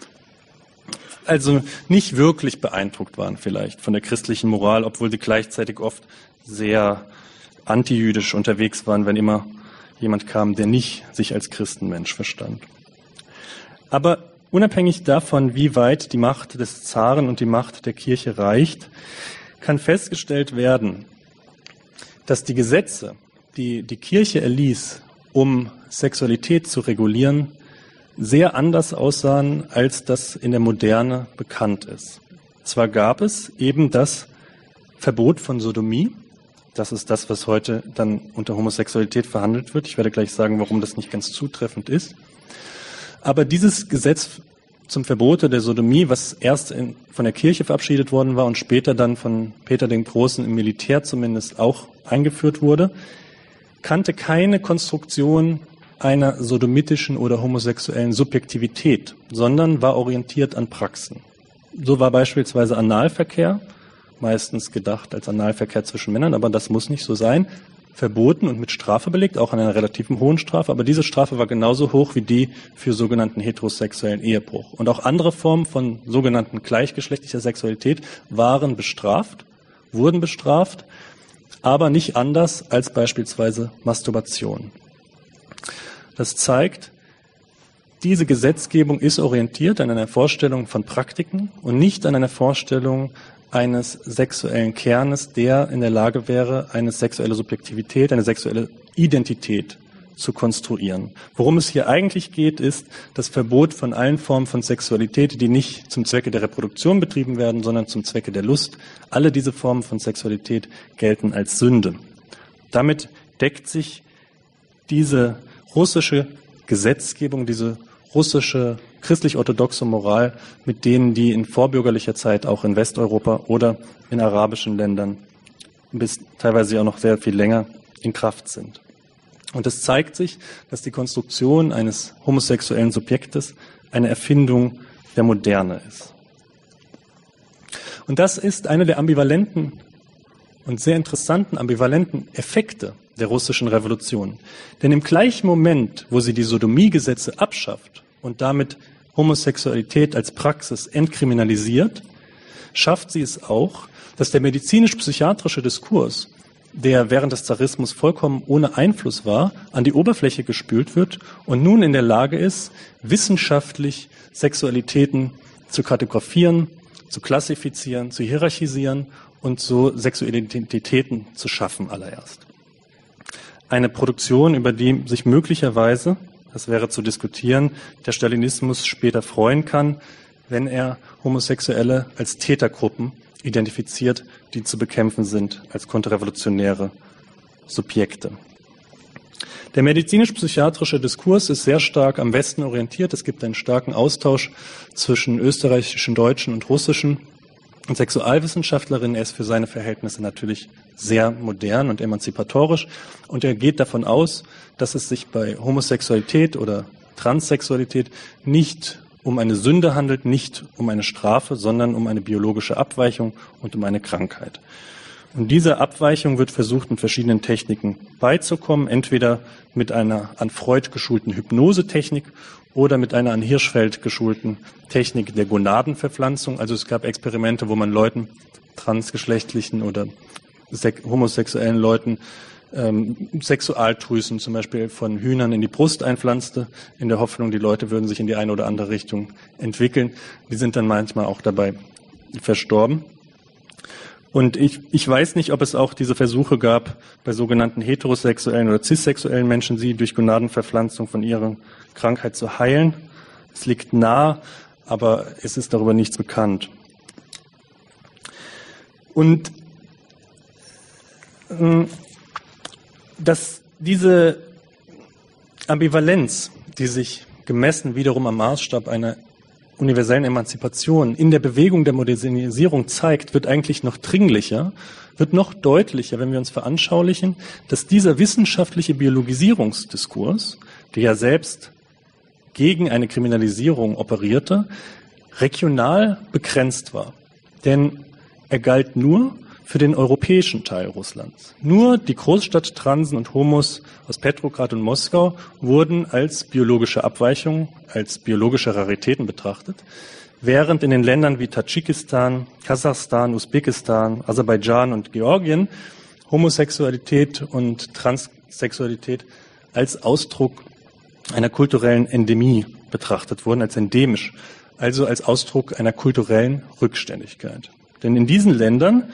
Also nicht wirklich beeindruckt waren vielleicht von der christlichen Moral, obwohl sie gleichzeitig oft sehr antijüdisch unterwegs waren, wenn immer jemand kam, der nicht sich als Christenmensch verstand. Aber unabhängig davon, wie weit die Macht des Zaren und die Macht der Kirche reicht, kann festgestellt werden, dass die Gesetze, die die Kirche erließ, um Sexualität zu regulieren, sehr anders aussahen, als das in der Moderne bekannt ist. Zwar gab es eben das Verbot von Sodomie, das ist das, was heute dann unter Homosexualität verhandelt wird. Ich werde gleich sagen, warum das nicht ganz zutreffend ist. Aber dieses Gesetz zum Verbote der Sodomie, was erst von der Kirche verabschiedet worden war und später dann von Peter den Großen im Militär zumindest auch eingeführt wurde, kannte keine Konstruktion einer sodomitischen oder homosexuellen Subjektivität, sondern war orientiert an Praxen. So war beispielsweise Analverkehr, meistens gedacht als Analverkehr zwischen Männern, aber das muss nicht so sein, verboten und mit Strafe belegt, auch an einer relativ hohen Strafe, aber diese Strafe war genauso hoch wie die für sogenannten heterosexuellen Ehebruch. Und auch andere Formen von sogenannten gleichgeschlechtlicher Sexualität wurden bestraft, aber nicht anders als beispielsweise Masturbation. Das zeigt, diese Gesetzgebung ist orientiert an einer Vorstellung von Praktiken und nicht an einer Vorstellung eines sexuellen Kernes, der in der Lage wäre, eine sexuelle Subjektivität, eine sexuelle Identität zu konstruieren. Worum es hier eigentlich geht, ist das Verbot von allen Formen von Sexualität, die nicht zum Zwecke der Reproduktion betrieben werden, sondern zum Zwecke der Lust. Alle diese Formen von Sexualität gelten als Sünde. Damit deckt sich diese russische Gesetzgebung, diese russische christlich-orthodoxe Moral mit denen, die in vorbürgerlicher Zeit auch in Westeuropa oder in arabischen Ländern bis teilweise auch noch sehr viel länger in Kraft sind. Und es zeigt sich, dass die Konstruktion eines homosexuellen Subjektes eine Erfindung der Moderne ist. Und das ist eine der ambivalenten und sehr interessanten ambivalenten Effekte der russischen Revolution. Denn im gleichen Moment, wo sie die schafft sie es auch, dass der medizinisch-psychiatrische Diskurs, der während des Zarismus vollkommen ohne Einfluss war, an die Oberfläche gespült wird und nun in der Lage ist, wissenschaftlich Sexualitäten zu kartografieren, zu klassifizieren, zu hierarchisieren und so sexuelle Identitäten zu schaffen allererst. Eine Produktion, über die sich möglicherweise, das wäre zu diskutieren, der Stalinismus später freuen kann, wenn er Homosexuelle als Tätergruppen identifiziert, die zu bekämpfen sind als konterrevolutionäre Subjekte. Der medizinisch-psychiatrische Diskurs ist sehr stark am Westen orientiert. Es gibt einen starken Austausch zwischen österreichischen, deutschen und russischen Sexualwissenschaftlerinnen. Er ist für seine Verhältnisse natürlich sehr modern und emanzipatorisch. Und er geht davon aus, dass es sich bei Homosexualität oder Transsexualität nicht um eine Sünde handelt, nicht um eine Strafe, sondern um eine biologische Abweichung und um eine Krankheit. Und dieser Abweichung wird versucht, mit verschiedenen Techniken beizukommen, entweder mit einer an Freud geschulten Hypnosetechnik oder mit einer an Hirschfeld geschulten Technik der Gonadenverpflanzung. Also es gab Experimente, wo man Leuten, transgeschlechtlichen oder homosexuellen Leuten, Sexualdrüsen zum Beispiel von Hühnern in die Brust einpflanzte, in der Hoffnung, die Leute würden sich in die eine oder andere Richtung entwickeln. Die sind dann manchmal auch dabei verstorben. Und ich weiß nicht, ob es auch diese Versuche gab, bei sogenannten heterosexuellen oder cissexuellen Menschen, sie durch Gonadenverpflanzung von ihrer Krankheit zu heilen. Es liegt nahe, aber es ist darüber nichts bekannt. Und dass diese Ambivalenz, die sich gemessen wiederum am Maßstab einer universellen Emanzipation in der Bewegung der Modernisierung zeigt, wird eigentlich noch dringlicher, wird noch deutlicher, wenn wir uns veranschaulichen, dass dieser wissenschaftliche Biologisierungsdiskurs, der ja selbst gegen eine Kriminalisierung operierte, regional begrenzt war. Denn er galt nur für den europäischen Teil Russlands. Nur die Großstadttransen und Homos aus Petrograd und Moskau wurden als biologische Abweichungen, als biologische Raritäten betrachtet, während in den Ländern wie Tadschikistan, Kasachstan, Usbekistan, Aserbaidschan und Georgien Homosexualität und Transsexualität als Ausdruck einer kulturellen Endemie betrachtet wurden, als endemisch, also als Ausdruck einer kulturellen Rückständigkeit. Denn in diesen Ländern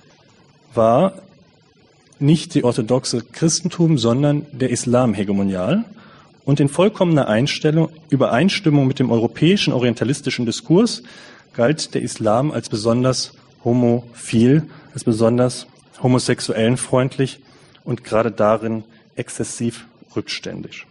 war nicht die orthodoxe Christentum, sondern der Islam hegemonial und in vollkommener Übereinstimmung mit dem europäischen orientalistischen Diskurs galt der Islam als besonders homophil, als besonders homosexuellenfreundlich und gerade darin exzessiv rückständig.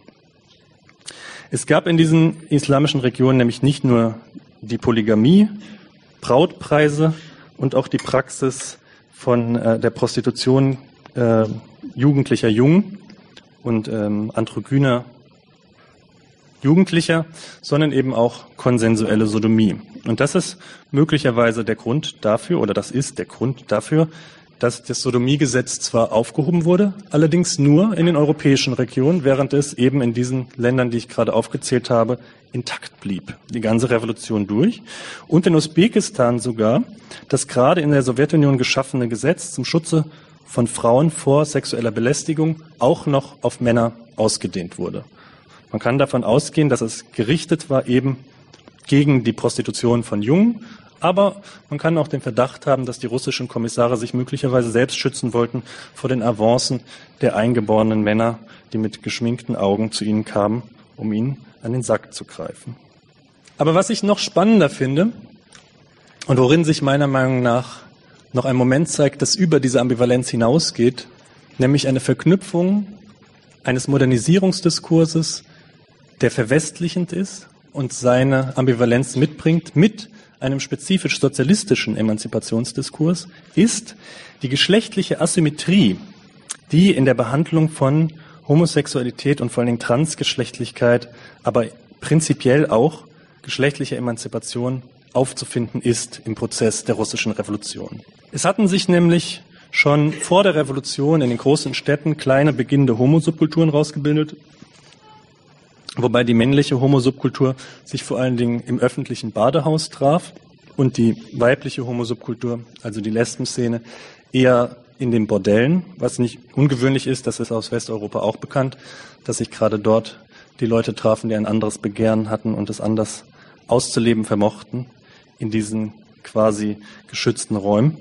Es gab in diesen islamischen Regionen nämlich nicht nur die Polygamie, Brautpreise und auch die Praxis von der Prostitution jugendlicher Jungen und androgyner Jugendlicher, sondern eben auch konsensuelle Sodomie. Und das ist möglicherweise der Grund dafür, oder das ist der Grund dafür, dass das Sodomiegesetz zwar aufgehoben wurde, allerdings nur in den europäischen Regionen, während es eben in diesen Ländern, die ich gerade aufgezählt habe, intakt blieb, die ganze Revolution durch. Und in Usbekistan sogar das gerade in der Sowjetunion geschaffene Gesetz zum Schutze von Frauen vor sexueller Belästigung auch noch auf Männer ausgedehnt wurde. Man kann davon ausgehen, dass es gerichtet war eben gegen die Prostitution von Jungen, aber man kann auch den Verdacht haben, dass die russischen Kommissare sich möglicherweise selbst schützen wollten vor den Avancen der eingeborenen Männer, die mit geschminkten Augen zu ihnen kamen, um ihnen an den Sack zu greifen. Aber was ich noch spannender finde und worin sich meiner Meinung nach noch ein Moment zeigt, das über diese Ambivalenz hinausgeht, nämlich eine Verknüpfung eines Modernisierungsdiskurses, der verwestlichend ist und seine Ambivalenz mitbringt, mit einem spezifisch sozialistischen Emanzipationsdiskurs, ist die geschlechtliche Asymmetrie, die in der Behandlung von Homosexualität und vor allen Dingen Transgeschlechtlichkeit, aber prinzipiell auch geschlechtliche Emanzipation aufzufinden ist im Prozess der russischen Revolution. Es hatten sich nämlich schon vor der Revolution in den großen Städten kleine beginnende Homosubkulturen rausgebildet, wobei die männliche Homosubkultur sich vor allen Dingen im öffentlichen Badehaus traf und die weibliche Homosubkultur, also die Lesbenszene, eher in den Bordellen, was nicht ungewöhnlich ist, das ist aus Westeuropa auch bekannt, dass sich gerade dort die Leute trafen, die ein anderes Begehren hatten und es anders auszuleben vermochten, in diesen quasi geschützten Räumen.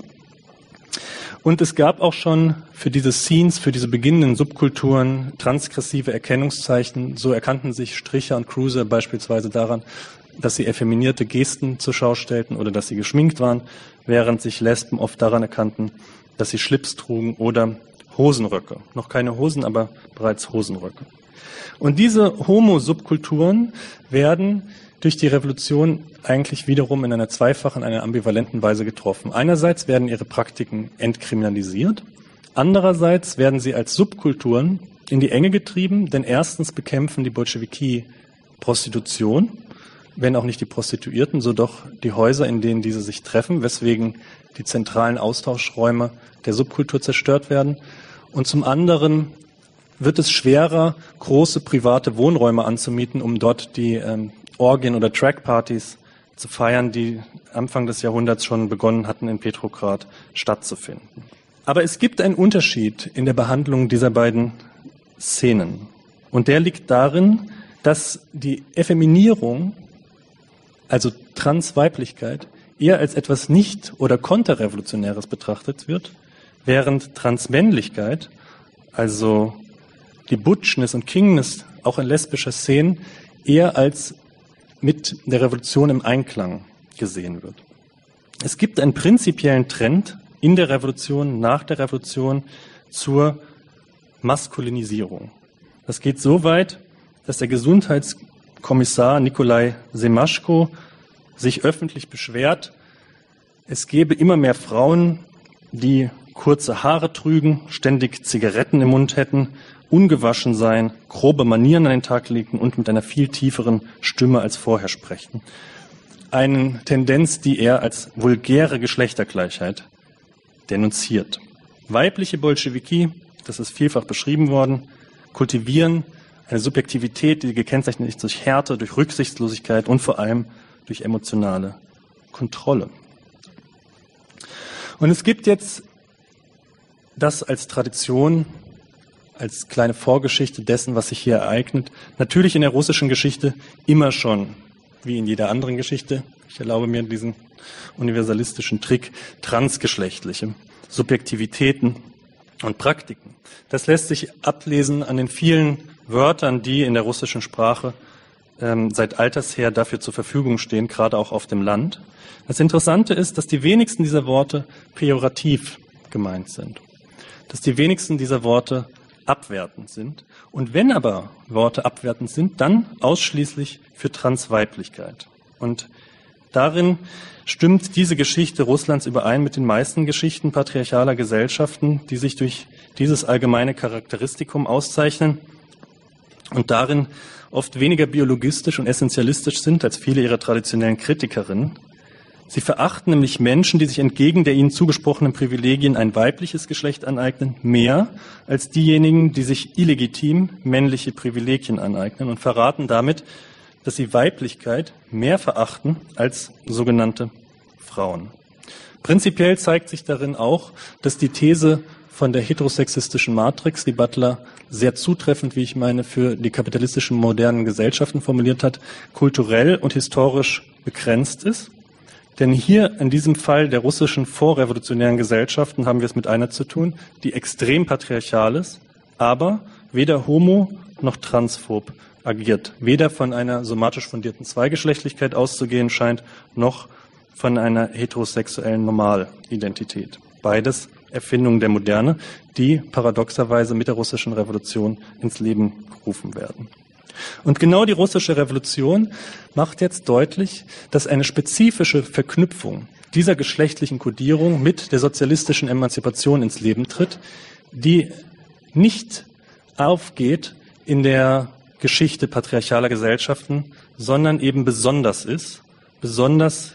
Und es gab auch schon für diese Scenes, für diese beginnenden Subkulturen transgressive Erkennungszeichen. So erkannten sich Stricher und Cruiser beispielsweise daran, dass sie effeminierte Gesten zur Schau stellten oder dass sie geschminkt waren, während sich Lesben oft daran erkannten, dass sie Schlips trugen oder Hosenröcke. Noch keine Hosen, aber bereits Hosenröcke. Und diese Homo-Subkulturen werden durch die Revolution eigentlich wiederum in einer zweifachen, einer ambivalenten Weise getroffen. Einerseits werden ihre Praktiken entkriminalisiert, andererseits werden sie als Subkulturen in die Enge getrieben, denn erstens bekämpfen die Bolschewiki Prostitution, wenn auch nicht die Prostituierten, so doch die Häuser, in denen diese sich treffen, weswegen die zentralen Austauschräume der Subkultur zerstört werden. Und zum anderen wird es schwerer, große private Wohnräume anzumieten, um dort die Orgien oder Trackpartys zu feiern, die Anfang des Jahrhunderts schon begonnen hatten, in Petrograd stattzufinden. Aber es gibt einen Unterschied in der Behandlung dieser beiden Szenen. Und der liegt darin, dass die Effeminierung, also Transweiblichkeit, eher als etwas nicht- oder konterrevolutionäres betrachtet wird, während Transmännlichkeit, also die Butchness und Kingness, auch in lesbischer Szenen, eher als mit der Revolution im Einklang gesehen wird. Es gibt einen prinzipiellen Trend in der Revolution, nach der Revolution zur Maskulinisierung. Das geht so weit, dass der Gesundheitskommissar Nikolai Semaschko sich öffentlich beschwert, es gebe immer mehr Frauen, die kurze Haare trügen, ständig Zigaretten im Mund hätten, ungewaschen seien, grobe Manieren an den Tag legten und mit einer viel tieferen Stimme als vorher sprechen. Eine Tendenz, die er als vulgäre Geschlechtergleichheit denunziert. Weibliche Bolschewiki, das ist vielfach beschrieben worden, kultivieren eine Subjektivität, die gekennzeichnet ist durch Härte, durch Rücksichtslosigkeit und vor allem durch emotionale Kontrolle. Und es gibt jetzt das als Tradition, als kleine Vorgeschichte dessen, was sich hier ereignet, natürlich in der russischen Geschichte immer schon, wie in jeder anderen Geschichte, ich erlaube mir diesen universalistischen Trick, transgeschlechtliche Subjektivitäten und Praktiken. Das lässt sich ablesen an den vielen Wörtern, die in der russischen Sprache seit alters her dafür zur Verfügung stehen, gerade auch auf dem Land. Das Interessante ist, dass die wenigsten dieser Worte pejorativ gemeint sind, dass die wenigsten dieser Worte abwertend sind. Und wenn aber Worte abwertend sind, dann ausschließlich für Transweiblichkeit. Und darin stimmt diese Geschichte Russlands überein mit den meisten Geschichten patriarchaler Gesellschaften, die sich durch dieses allgemeine Charakteristikum auszeichnen und darin oft weniger biologistisch und essentialistisch sind als viele ihrer traditionellen Kritikerinnen. Sie verachten nämlich Menschen, die sich entgegen der ihnen zugesprochenen Privilegien ein weibliches Geschlecht aneignen, mehr als diejenigen, die sich illegitim männliche Privilegien aneignen und verraten damit, dass sie Weiblichkeit mehr verachten als sogenannte Frauen. Prinzipiell zeigt sich darin auch, dass die These von der heterosexistischen Matrix, die Butler sehr zutreffend, wie ich meine, für die kapitalistischen modernen Gesellschaften formuliert hat, kulturell und historisch begrenzt ist. Denn hier in diesem Fall der russischen vorrevolutionären Gesellschaften haben wir es mit einer zu tun, die extrem patriarchal ist, aber weder homo noch transphob agiert. Weder von einer somatisch fundierten Zweigeschlechtlichkeit auszugehen scheint, noch von einer heterosexuellen Normalidentität. Beides Erfindungen der Moderne, die paradoxerweise mit der russischen Revolution ins Leben gerufen werden. Und genau die russische Revolution macht jetzt deutlich, dass eine spezifische Verknüpfung dieser geschlechtlichen Kodierung mit der sozialistischen Emanzipation ins Leben tritt, die nicht aufgeht in der Geschichte patriarchaler Gesellschaften, sondern eben besonders ist, besonders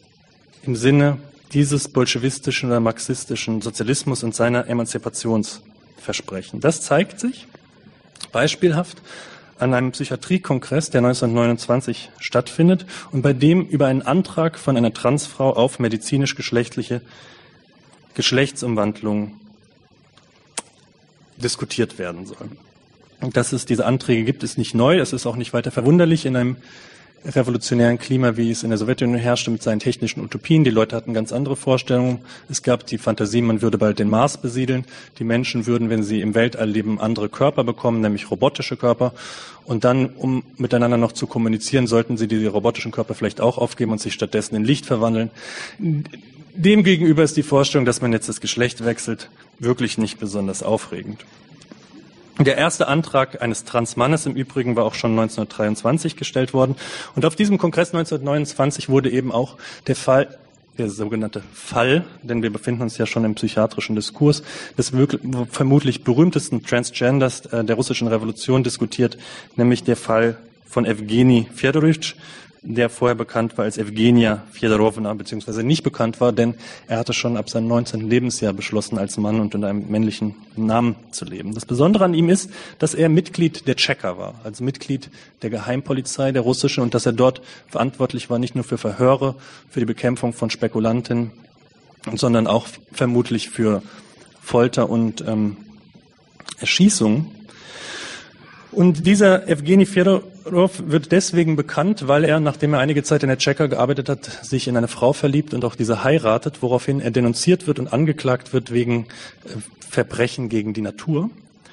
im Sinne dieses bolschewistischen oder marxistischen Sozialismus und seiner Emanzipationsversprechen. Das zeigt sich beispielhaft an einem Psychiatriekongress, der 1929 stattfindet und bei dem über einen Antrag von einer Transfrau auf medizinisch-geschlechtliche Geschlechtsumwandlung diskutiert werden soll. Und dass es diese Anträge gibt, ist nicht neu. Es ist auch nicht weiter verwunderlich in einem revolutionären Klima, wie es in der Sowjetunion herrschte, mit seinen technischen Utopien. Die Leute hatten ganz andere Vorstellungen. Es gab die Fantasie, man würde bald den Mars besiedeln. Die Menschen würden, wenn sie im Weltall leben, andere Körper bekommen, nämlich robotische Körper. Und dann, um miteinander noch zu kommunizieren, sollten sie diese robotischen Körper vielleicht auch aufgeben und sich stattdessen in Licht verwandeln. Demgegenüber ist die Vorstellung, dass man jetzt das Geschlecht wechselt, wirklich nicht besonders aufregend. Der erste Antrag eines Transmannes im Übrigen war auch schon 1923 gestellt worden. Und auf diesem Kongress 1929 wurde eben auch der sogenannte Fall, denn wir befinden uns ja schon im psychiatrischen Diskurs, des vermutlich berühmtesten Transgenders der russischen Revolution diskutiert, nämlich der Fall von Evgeny Fjodorovitch, der vorher bekannt war als Evgenia Fjodorovna, beziehungsweise nicht bekannt war, denn er hatte schon ab seinem 19. Lebensjahr beschlossen, als Mann und unter einem männlichen Namen zu leben. Das Besondere an ihm ist, dass er Mitglied der Tscheka war, also Mitglied der Geheimpolizei der russischen, und dass er dort verantwortlich war, nicht nur für Verhöre, für die Bekämpfung von Spekulanten, sondern auch vermutlich für Folter und Erschießungen. Und dieser Evgeny Fjodorov wird deswegen bekannt, weil er, nachdem er einige Zeit in der Tscheka gearbeitet hat, sich in eine Frau verliebt und auch diese heiratet, woraufhin er denunziert wird und angeklagt wird wegen Verbrechen gegen die Natur.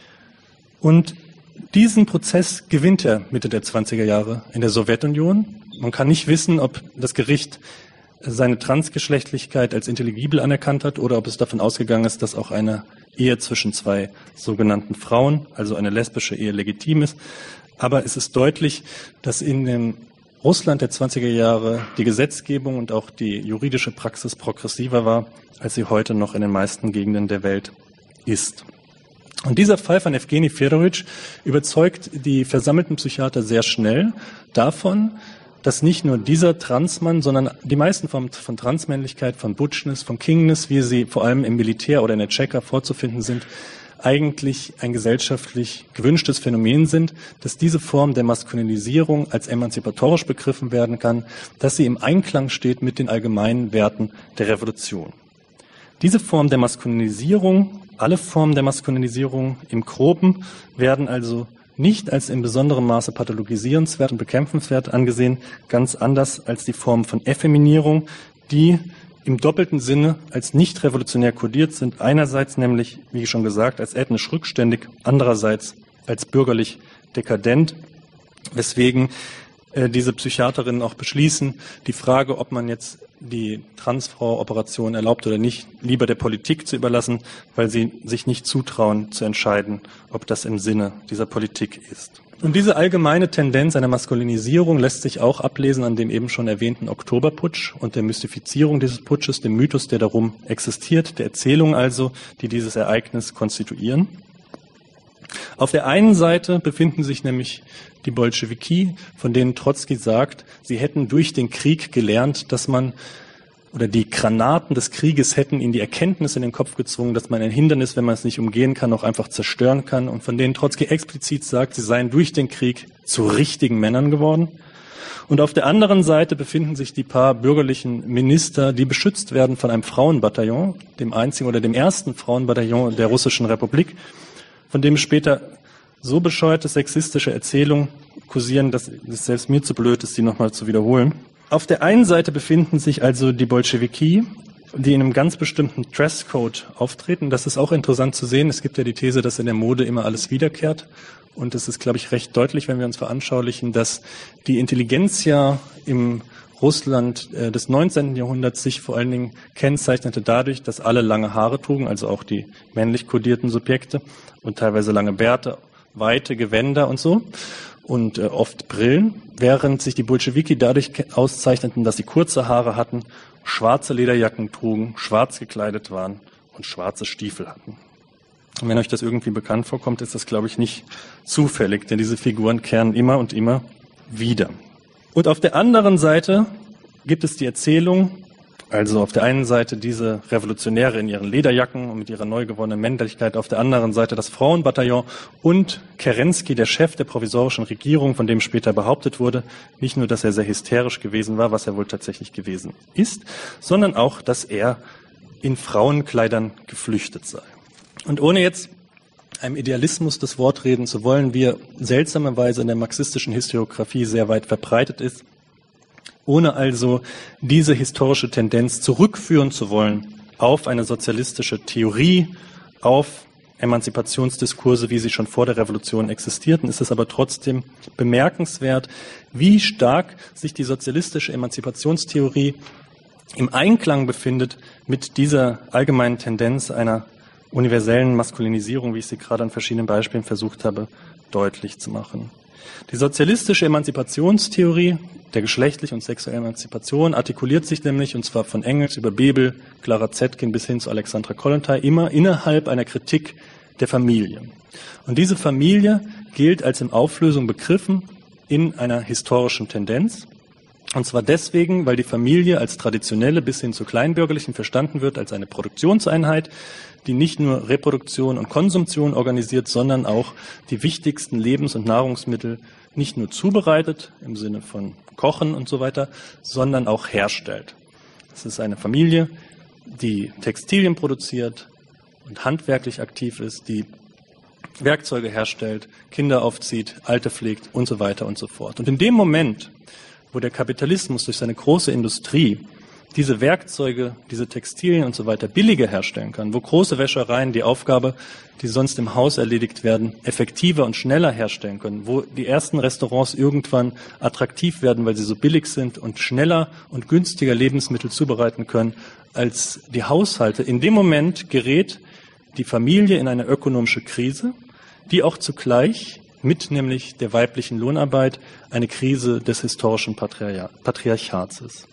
Und diesen Prozess gewinnt er Mitte der 20er Jahre in der Sowjetunion. Man kann nicht wissen, ob das Gericht seine Transgeschlechtlichkeit als intelligibel anerkannt hat oder ob es davon ausgegangen ist, dass auch eine Ehe zwischen zwei sogenannten Frauen, also eine lesbische Ehe, legitim ist. Aber es ist deutlich, dass in dem Russland der 20er Jahre die Gesetzgebung und auch die juridische Praxis progressiver war, als sie heute noch in den meisten Gegenden der Welt ist. Und dieser Fall von Evgeny Fjodorovitch überzeugt die versammelten Psychiater sehr schnell davon, dass nicht nur dieser Transmann, sondern die meisten Formen von Transmännlichkeit, von Butchness, von Kingness, wie sie vor allem im Militär oder in der Tscheka vorzufinden sind, eigentlich ein gesellschaftlich gewünschtes Phänomen sind, dass diese Form der Maskulinisierung als emanzipatorisch begriffen werden kann, dass sie im Einklang steht mit den allgemeinen Werten der Revolution. Diese Form der Maskulinisierung, alle Formen der Maskulinisierung im Groben werden also nicht als in besonderem Maße pathologisierenswert und bekämpfenswert angesehen, ganz anders als die Formen von Effeminierung, die im doppelten Sinne als nicht revolutionär kodiert sind, einerseits nämlich, wie schon gesagt, als ethnisch rückständig, andererseits als bürgerlich dekadent, weswegen diese Psychiaterinnen auch beschließen, die Frage, ob man jetzt die Transfrau-Operation erlaubt oder nicht, lieber der Politik zu überlassen, weil sie sich nicht zutrauen zu entscheiden, ob das im Sinne dieser Politik ist. Und diese allgemeine Tendenz einer Maskulinisierung lässt sich auch ablesen an dem eben schon erwähnten Oktoberputsch und der Mystifizierung dieses Putsches, dem Mythos, der darum existiert, der Erzählung also, die dieses Ereignis konstituieren. Auf der einen Seite befinden sich nämlich die Bolschewiki, von denen Trotzki sagt, sie hätten durch den Krieg gelernt, dass man, oder die Granaten des Krieges hätten ihnen die Erkenntnis in den Kopf gezwungen, dass man ein Hindernis, wenn man es nicht umgehen kann, auch einfach zerstören kann. Und von denen Trotzki explizit sagt, sie seien durch den Krieg zu richtigen Männern geworden. Und auf der anderen Seite befinden sich die paar bürgerlichen Minister, die beschützt werden von einem Frauenbataillon, dem einzigen oder dem ersten Frauenbataillon der Russischen Republik, von dem später so bescheuerte sexistische Erzählungen kursieren, dass es selbst mir zu blöd ist, die nochmal zu wiederholen. Auf der einen Seite befinden sich also die Bolschewiki, die in einem ganz bestimmten Dresscode auftreten. Das ist auch interessant zu sehen. Es gibt ja die These, dass in der Mode immer alles wiederkehrt. Und es ist, glaube ich, recht deutlich, wenn wir uns veranschaulichen, dass die Intelligenzia im Russland des 19. Jahrhunderts sich vor allen Dingen kennzeichnete dadurch, dass alle lange Haare trugen, also auch die männlich kodierten Subjekte und teilweise lange Bärte, weite Gewänder und so und oft Brillen, während sich die Bolschewiki dadurch auszeichneten, dass sie kurze Haare hatten, schwarze Lederjacken trugen, schwarz gekleidet waren und schwarze Stiefel hatten. Und wenn euch das irgendwie bekannt vorkommt, ist das, glaube ich, nicht zufällig, denn diese Figuren kehren immer und immer wieder. Und auf der anderen Seite gibt es die Erzählung, Also auf der einen Seite diese Revolutionäre in ihren Lederjacken und mit ihrer neu gewonnenen Männlichkeit, auf der anderen Seite das Frauenbataillon und Kerensky, der Chef der provisorischen Regierung, von dem später behauptet wurde, nicht nur, dass er sehr hysterisch gewesen war, was er wohl tatsächlich gewesen ist, sondern auch, dass er in Frauenkleidern geflüchtet sei. Und ohne jetzt einem Idealismus des Wort reden zu wollen, wie er seltsamerweise in der marxistischen Historiographie sehr weit verbreitet ist, ohne also diese historische Tendenz zurückführen zu wollen auf eine sozialistische Theorie, auf Emanzipationsdiskurse, wie sie schon vor der Revolution existierten, ist es aber trotzdem bemerkenswert, wie stark sich die sozialistische Emanzipationstheorie im Einklang befindet mit dieser allgemeinen Tendenz einer universellen Maskulinisierung, wie ich sie gerade an verschiedenen Beispielen versucht habe, deutlich zu machen. Die sozialistische Emanzipationstheorie der geschlechtlichen und sexuellen Emanzipation artikuliert sich nämlich, und zwar von Engels über Bebel, Clara Zetkin bis hin zu Alexandra Kollontai, immer innerhalb einer Kritik der Familie. Und diese Familie gilt als in Auflösung begriffen in einer historischen Tendenz. Und zwar deswegen, weil die Familie als traditionelle bis hin zu kleinbürgerlichen verstanden wird als eine Produktionseinheit, die nicht nur Reproduktion und Konsumption organisiert, sondern auch die wichtigsten Lebens- und Nahrungsmittel nicht nur zubereitet, im Sinne von Kochen und so weiter, sondern auch herstellt. Es ist eine Familie, die Textilien produziert und handwerklich aktiv ist, die Werkzeuge herstellt, Kinder aufzieht, Alte pflegt und so weiter und so fort. Und in dem Moment, wo der Kapitalismus durch seine große Industrie diese Werkzeuge, diese Textilien und so weiter billiger herstellen kann, wo große Wäschereien die Aufgabe, die sonst im Haus erledigt werden, effektiver und schneller herstellen können, wo die ersten Restaurants irgendwann attraktiv werden, weil sie so billig sind und schneller und günstiger Lebensmittel zubereiten können als die Haushalte. In dem Moment gerät die Familie in eine ökonomische Krise, die auch zugleich mit nämlich der weiblichen Lohnarbeit eine Krise des historischen Patriarchats ist.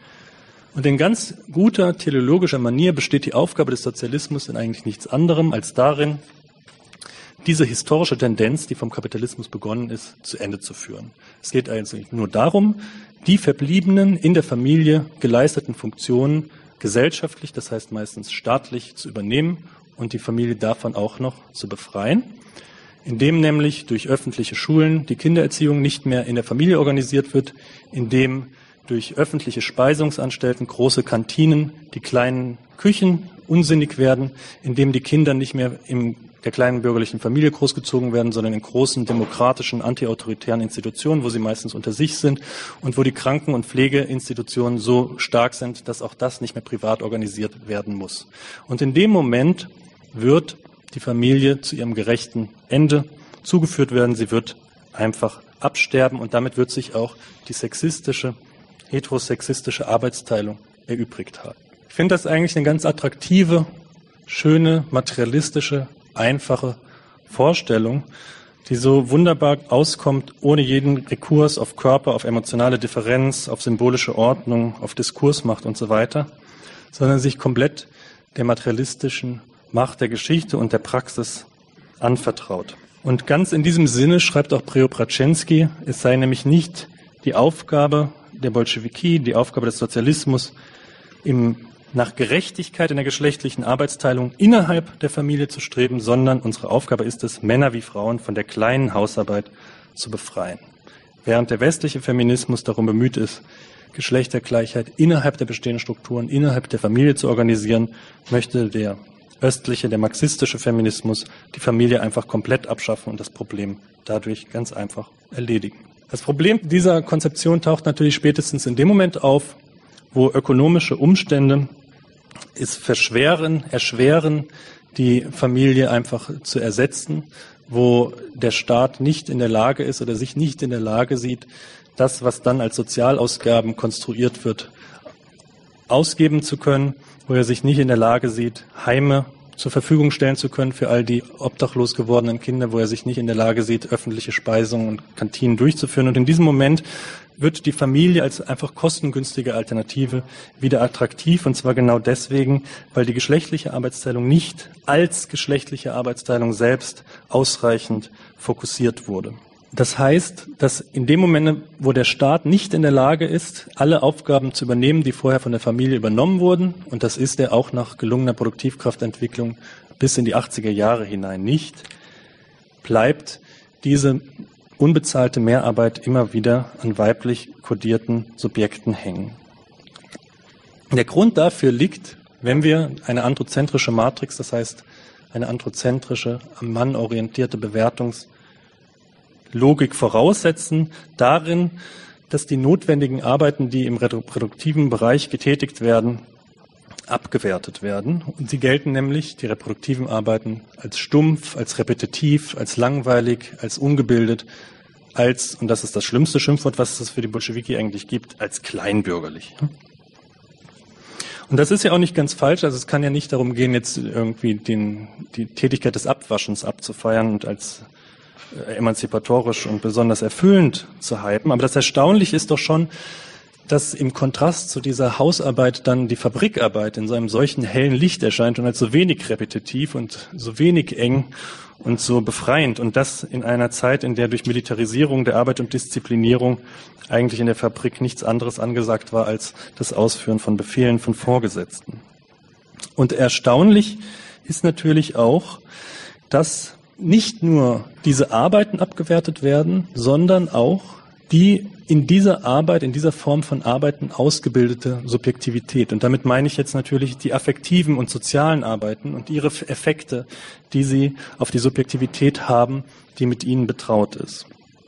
Und in ganz guter teleologischer Manier besteht die Aufgabe des Sozialismus in eigentlich nichts anderem als darin, diese historische Tendenz, die vom Kapitalismus begonnen ist, zu Ende zu führen. Es geht eigentlich nur darum, die verbliebenen in der Familie geleisteten Funktionen gesellschaftlich, das heißt meistens staatlich, zu übernehmen und die Familie davon auch noch zu befreien, indem nämlich durch öffentliche Schulen die Kindererziehung nicht mehr in der Familie organisiert wird, indem durch öffentliche Speisungsanstalten, große Kantinen, die kleinen Küchen unsinnig werden, indem die Kinder nicht mehr in der kleinen bürgerlichen Familie großgezogen werden, sondern in großen demokratischen, antiautoritären Institutionen, wo sie meistens unter sich sind und wo die Kranken- und Pflegeinstitutionen so stark sind, dass auch das nicht mehr privat organisiert werden muss. Und in dem Moment wird die Familie zu ihrem gerechten Ende zugeführt werden. Sie wird einfach absterben und damit wird sich auch die sexistische, heterosexistische Arbeitsteilung erübrigt haben. Ich finde das eigentlich eine ganz attraktive, schöne, materialistische, einfache Vorstellung, die so wunderbar auskommt, ohne jeden Rekurs auf Körper, auf emotionale Differenz, auf symbolische Ordnung, auf Diskursmacht und so weiter, sondern sich komplett der materialistischen Macht der Geschichte und der Praxis anvertraut. Und ganz in diesem Sinne schreibt auch Preobrajensky, es sei nämlich nicht die Aufgabe der Bolschewiki, die Aufgabe des Sozialismus, nach Gerechtigkeit in der geschlechtlichen Arbeitsteilung innerhalb der Familie zu streben, sondern unsere Aufgabe ist es, Männer wie Frauen von der kleinen Hausarbeit zu befreien. Während der westliche Feminismus darum bemüht ist, Geschlechtergleichheit innerhalb der bestehenden Strukturen, innerhalb der Familie zu organisieren, möchte der östliche, der marxistische Feminismus die Familie einfach komplett abschaffen und das Problem dadurch ganz einfach erledigen. Das Problem dieser Konzeption taucht natürlich spätestens in dem Moment auf, wo ökonomische Umstände es erschweren, die Familie einfach zu ersetzen, wo der Staat nicht in der Lage ist oder sich nicht in der Lage sieht, das, was dann als Sozialausgaben konstruiert wird, ausgeben zu können, wo er sich nicht in der Lage sieht, Heime zur Verfügung stellen zu können für all die obdachlos gewordenen Kinder, wo er sich nicht in der Lage sieht, öffentliche Speisungen und Kantinen durchzuführen. Und in diesem Moment wird die Familie als einfach kostengünstige Alternative wieder attraktiv, und zwar genau deswegen, weil die geschlechtliche Arbeitsteilung nicht als geschlechtliche Arbeitsteilung selbst ausreichend fokussiert wurde. Das heißt, dass in dem Moment, wo der Staat nicht in der Lage ist, alle Aufgaben zu übernehmen, die vorher von der Familie übernommen wurden, und das ist er auch nach gelungener Produktivkraftentwicklung bis in die 80er Jahre hinein nicht, bleibt diese unbezahlte Mehrarbeit immer wieder an weiblich kodierten Subjekten hängen. Der Grund dafür liegt, wenn wir eine androzentrische Matrix, das heißt eine androzentrische, am Mann orientierte Bewertungslogik voraussetzen, darin, dass die notwendigen Arbeiten, die im reproduktiven Bereich getätigt werden, abgewertet werden. Und sie gelten nämlich, die reproduktiven Arbeiten, als stumpf, als repetitiv, als langweilig, als ungebildet, als, und das ist das schlimmste Schimpfwort, was es für die Bolschewiki eigentlich gibt, als kleinbürgerlich. Und das ist ja auch nicht ganz falsch, also es kann ja nicht darum gehen, jetzt irgendwie die Tätigkeit des Abwaschens abzufeiern und als emanzipatorisch und besonders erfüllend zu hypen. Aber das Erstaunliche ist doch schon, dass im Kontrast zu dieser Hausarbeit dann die Fabrikarbeit in so einem solchen hellen Licht erscheint und als so wenig repetitiv und so wenig eng und so befreiend. Und das in einer Zeit, in der durch Militarisierung der Arbeit und Disziplinierung eigentlich in der Fabrik nichts anderes angesagt war als das Ausführen von Befehlen von Vorgesetzten. Und erstaunlich ist natürlich auch, dass nicht nur diese Arbeiten abgewertet werden, sondern auch die in dieser Arbeit, in dieser Form von Arbeiten ausgebildete Subjektivität. Und damit meine ich jetzt natürlich die affektiven und sozialen Arbeiten und ihre Effekte, die sie auf die Subjektivität haben, die mit ihnen betraut ist.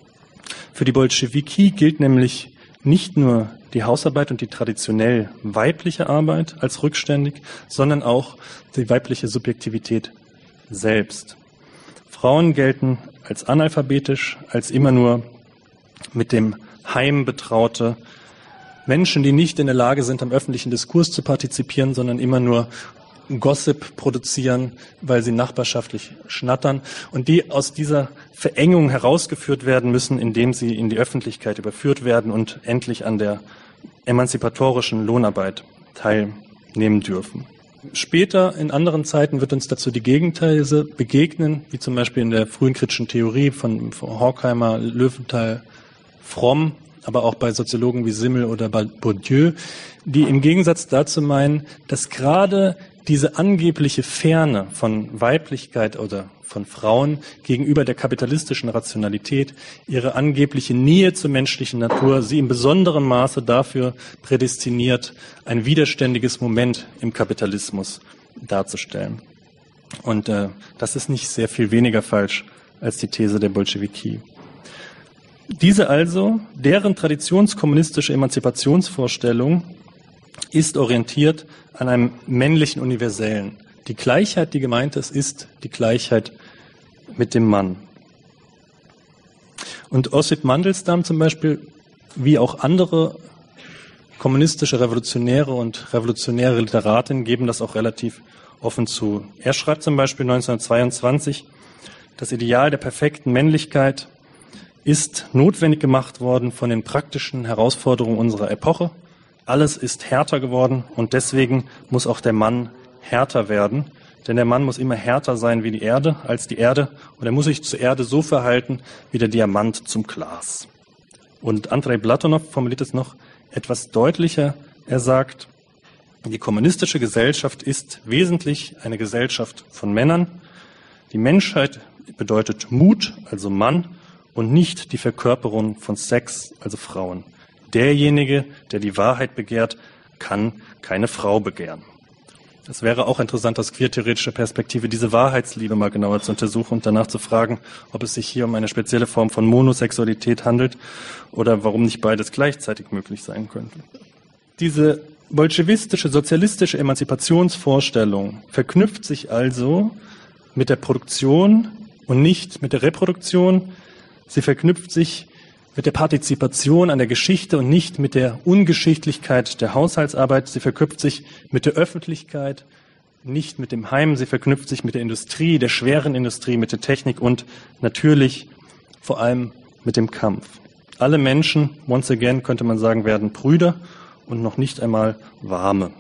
Für die Bolschewiki gilt nämlich nicht nur die Hausarbeit und die traditionell weibliche Arbeit als rückständig, sondern auch die weibliche Subjektivität selbst. Frauen gelten als analphabetisch, als immer nur mit dem Heim betraute Menschen, die nicht in der Lage sind, am öffentlichen Diskurs zu partizipieren, sondern immer nur Gossip produzieren, weil sie nachbarschaftlich schnattern und die aus dieser Verengung herausgeführt werden müssen, indem sie in die Öffentlichkeit überführt werden und endlich an der emanzipatorischen Lohnarbeit teilnehmen dürfen. Später, in anderen Zeiten, wird uns dazu die Gegenthese begegnen, wie zum Beispiel in der frühen kritischen Theorie von Horkheimer, Löwenthal, Fromm, aber auch bei Soziologen wie Simmel oder bei Bourdieu, die im Gegensatz dazu meinen, dass gerade diese angebliche Ferne von Weiblichkeit oder von Frauen gegenüber der kapitalistischen Rationalität, ihre angebliche Nähe zur menschlichen Natur, sie in besonderem Maße dafür prädestiniert, ein widerständiges Moment im Kapitalismus darzustellen. Und das ist nicht sehr viel weniger falsch als die These der Bolschewiki. Diese also, deren traditionskommunistische Emanzipationsvorstellung ist orientiert an einem männlichen Universellen. Die Gleichheit, die gemeint ist die Gleichheit mit dem Mann. Und Ossip Mandelstam zum Beispiel, wie auch andere kommunistische Revolutionäre und revolutionäre Literatinnen, geben das auch relativ offen zu. Er schreibt zum Beispiel 1922, das Ideal der perfekten Männlichkeit ist notwendig gemacht worden von den praktischen Herausforderungen unserer Epoche. Alles ist härter geworden und deswegen muss auch der Mann härter werden. Denn der Mann muss immer härter sein wie die Erde, als die Erde. Und er muss sich zur Erde so verhalten wie der Diamant zum Glas. Und Andrei Platonow formuliert es noch etwas deutlicher. Er sagt, die kommunistische Gesellschaft ist wesentlich eine Gesellschaft von Männern. Die Menschheit bedeutet Mut, also Mann, und nicht die Verkörperung von Sex, also Frauen. Derjenige, der die Wahrheit begehrt, kann keine Frau begehren. Es wäre auch interessant, aus queertheoretischer Perspektive diese Wahrheitsliebe mal genauer zu untersuchen und danach zu fragen, ob es sich hier um eine spezielle Form von Monosexualität handelt oder warum nicht beides gleichzeitig möglich sein könnte. Diese bolschewistische, sozialistische Emanzipationsvorstellung verknüpft sich also mit der Produktion und nicht mit der Reproduktion. Sie verknüpft sich mit der Partizipation an der Geschichte und nicht mit der Ungeschichtlichkeit der Haushaltsarbeit. Sie verknüpft sich mit der Öffentlichkeit, nicht mit dem Heim. Sie verknüpft sich mit der Industrie, der schweren Industrie, mit der Technik und natürlich vor allem mit dem Kampf. Alle Menschen, once again könnte man sagen, werden Brüder und noch nicht einmal warme.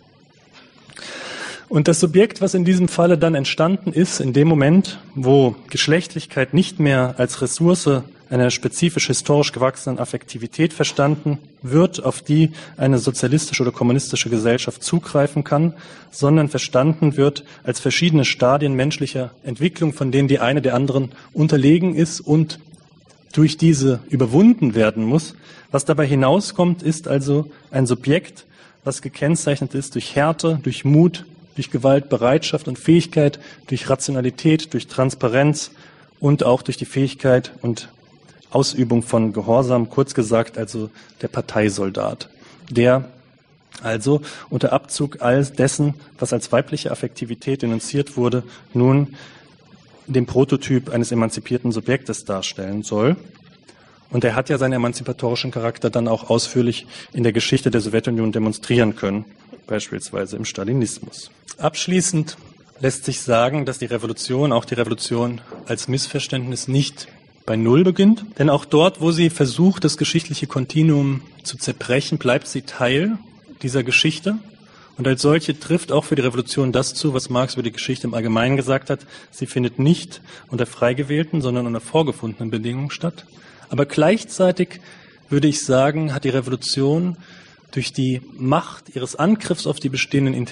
Und das Subjekt, was in diesem Falle dann entstanden ist, in dem Moment, wo Geschlechtlichkeit nicht mehr als Ressource einer spezifisch historisch gewachsenen Affektivität verstanden wird, auf die eine sozialistische oder kommunistische Gesellschaft zugreifen kann, sondern verstanden wird als verschiedene Stadien menschlicher Entwicklung, von denen die eine der anderen unterlegen ist und durch diese überwunden werden muss. Was dabei hinauskommt, ist also ein Subjekt, was gekennzeichnet ist durch Härte, durch Mut, durch Gewaltbereitschaft und Fähigkeit, durch Rationalität, durch Transparenz und auch durch die Fähigkeit und Ausübung von Gehorsam, kurz gesagt also der Parteisoldat, der also unter Abzug all dessen, was als weibliche Affektivität denunziert wurde, nun den Prototyp eines emanzipierten Subjektes darstellen soll. Und er hat ja seinen emanzipatorischen Charakter dann auch ausführlich in der Geschichte der Sowjetunion demonstrieren können, beispielsweise im Stalinismus. Abschließend lässt sich sagen, dass die Revolution, auch die Revolution als Missverständnis, nicht bei Null beginnt. Denn auch dort, wo sie versucht, das geschichtliche Kontinuum zu zerbrechen, bleibt sie Teil dieser Geschichte. Und als solche trifft auch für die Revolution das zu, was Marx über die Geschichte im Allgemeinen gesagt hat. Sie findet nicht unter frei gewählten, sondern unter vorgefundenen Bedingungen statt. Aber gleichzeitig würde ich sagen, hat die Revolution durch die Macht ihres Angriffs auf die bestehenden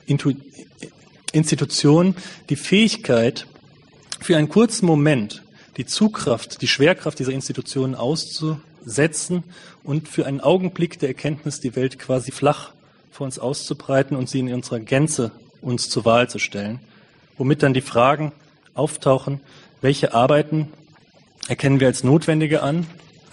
Institutionen die Fähigkeit, für einen kurzen Moment die Zugkraft, die Schwerkraft dieser Institutionen auszusetzen und für einen Augenblick der Erkenntnis die Welt quasi flach vor uns auszubreiten und sie in unserer Gänze uns zur Wahl zu stellen. Womit dann die Fragen auftauchen, welche Arbeiten erkennen wir als notwendige an,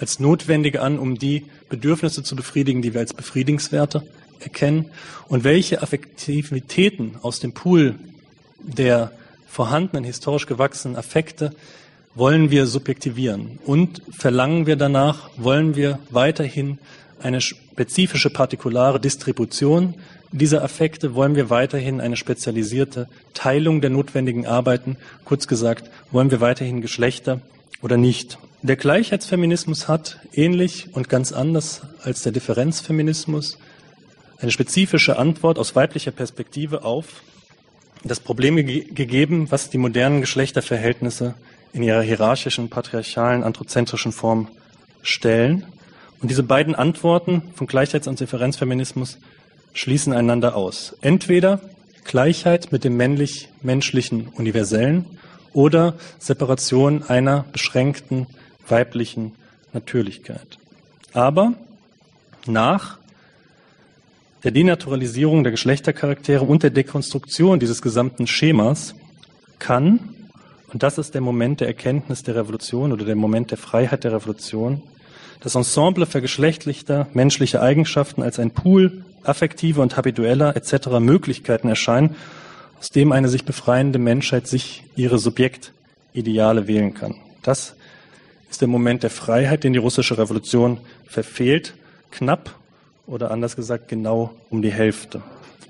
um die Bedürfnisse zu befriedigen, die wir als befriedigenswerte erkennen, und welche Affektivitäten aus dem Pool der vorhandenen, historisch gewachsenen Affekte wollen wir subjektivieren und verlangen wir danach, wollen wir weiterhin eine spezifische partikulare Distribution dieser Affekte, wollen wir weiterhin eine spezialisierte Teilung der notwendigen Arbeiten, kurz gesagt, wollen wir weiterhin Geschlechter oder nicht. Der Gleichheitsfeminismus hat, ähnlich und ganz anders als der Differenzfeminismus, eine spezifische Antwort aus weiblicher Perspektive auf das Problem gegeben, was die modernen Geschlechterverhältnisse in ihrer hierarchischen, patriarchalen, androzentrischen Form stellen. Und diese beiden Antworten von Gleichheits- und Differenzfeminismus schließen einander aus. Entweder Gleichheit mit dem männlich-menschlichen Universellen oder Separation einer beschränkten weiblichen Natürlichkeit. Aber nach der Denaturalisierung der Geschlechtercharaktere und der Dekonstruktion dieses gesamten Schemas kann, und das ist der Moment der Erkenntnis der Revolution oder der Moment der Freiheit der Revolution, das Ensemble vergeschlechtlichter menschlicher Eigenschaften als ein Pool affektiver und habitueller etc. Möglichkeiten erscheinen, aus dem eine sich befreiende Menschheit sich ihre Subjektideale wählen kann. Das ist der Moment der Freiheit, den die russische Revolution verfehlt, knapp oder anders gesagt genau um die Hälfte.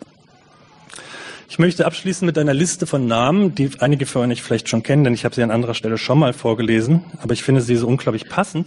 Ich möchte abschließen mit einer Liste von Namen, die einige von euch vielleicht schon kennen, denn ich habe sie an anderer Stelle schon mal vorgelesen, aber ich finde sie so unglaublich passend,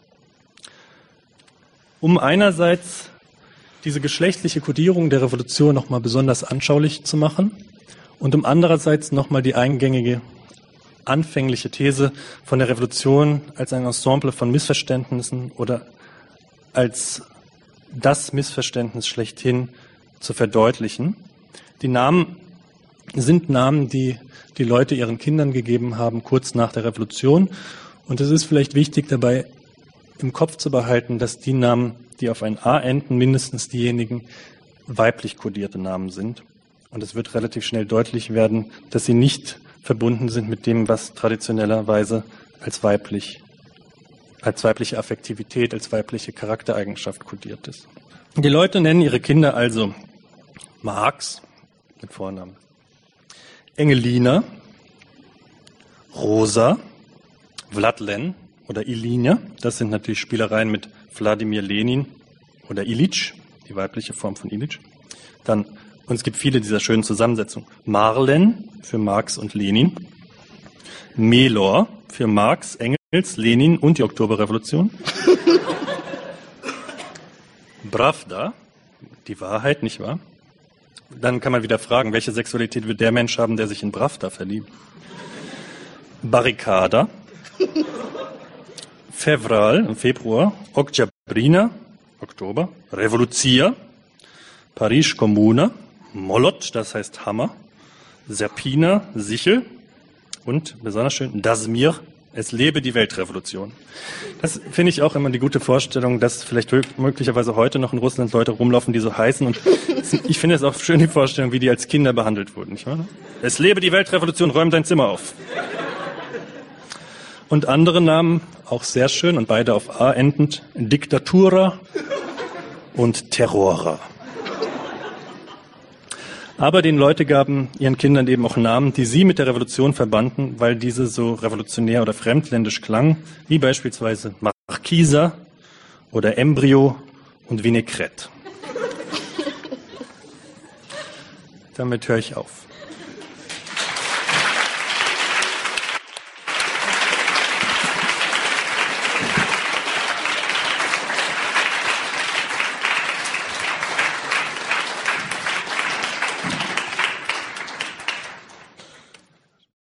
um einerseits diese geschlechtliche Kodierung der Revolution nochmal besonders anschaulich zu machen und um andererseits nochmal die eingängige anfängliche These von der Revolution als ein Ensemble von Missverständnissen oder als das Missverständnis schlechthin zu verdeutlichen. Die Namen sind Namen, die die Leute ihren Kindern gegeben haben, kurz nach der Revolution. Und es ist vielleicht wichtig, dabei im Kopf zu behalten, dass die Namen, die auf ein A enden, mindestens diejenigen weiblich kodierte Namen sind. Und es wird relativ schnell deutlich werden, dass sie nicht verbunden sind mit dem, was traditionellerweise als weibliche Affektivität, als weibliche Charaktereigenschaft kodiert ist. Die Leute nennen ihre Kinder also Marx mit Vornamen, Engelina, Rosa, Vladlen oder Ilinja. Das sind natürlich Spielereien mit Wladimir Lenin oder Ilitsch, die weibliche Form von Ilitsch. Dann, und es gibt viele dieser schönen Zusammensetzungen. Marlen für Marx und Lenin, Melor für Marx, Engels, Lenin und die Oktoberrevolution. Pravda, die Wahrheit, nicht wahr? Dann kann man wieder fragen, welche Sexualität wird der Mensch haben, der sich in Pravda verliebt? Barrikada, Fevral im Februar, Oktyabrina, Oktober, Revolutia, Paris Kommune, Molot, das heißt Hammer, Serpina, Sichel und besonders schön, Dasmir, es lebe die Weltrevolution. Das finde ich auch immer die gute Vorstellung, dass vielleicht möglicherweise heute noch in Russland Leute rumlaufen, die so heißen. Und ich finde es auch schön, die Vorstellung, wie die als Kinder behandelt wurden. Nicht wahr? Es lebe die Weltrevolution, räum dein Zimmer auf. Und andere Namen, auch sehr schön und beide auf A endend, Diktatura und Terrora. Aber den Leute gaben ihren Kindern eben auch Namen, die sie mit der Revolution verbanden, weil diese so revolutionär oder fremdländisch klangen, wie beispielsweise Marquisa oder Embryo und Vinaigrette. Damit höre ich auf.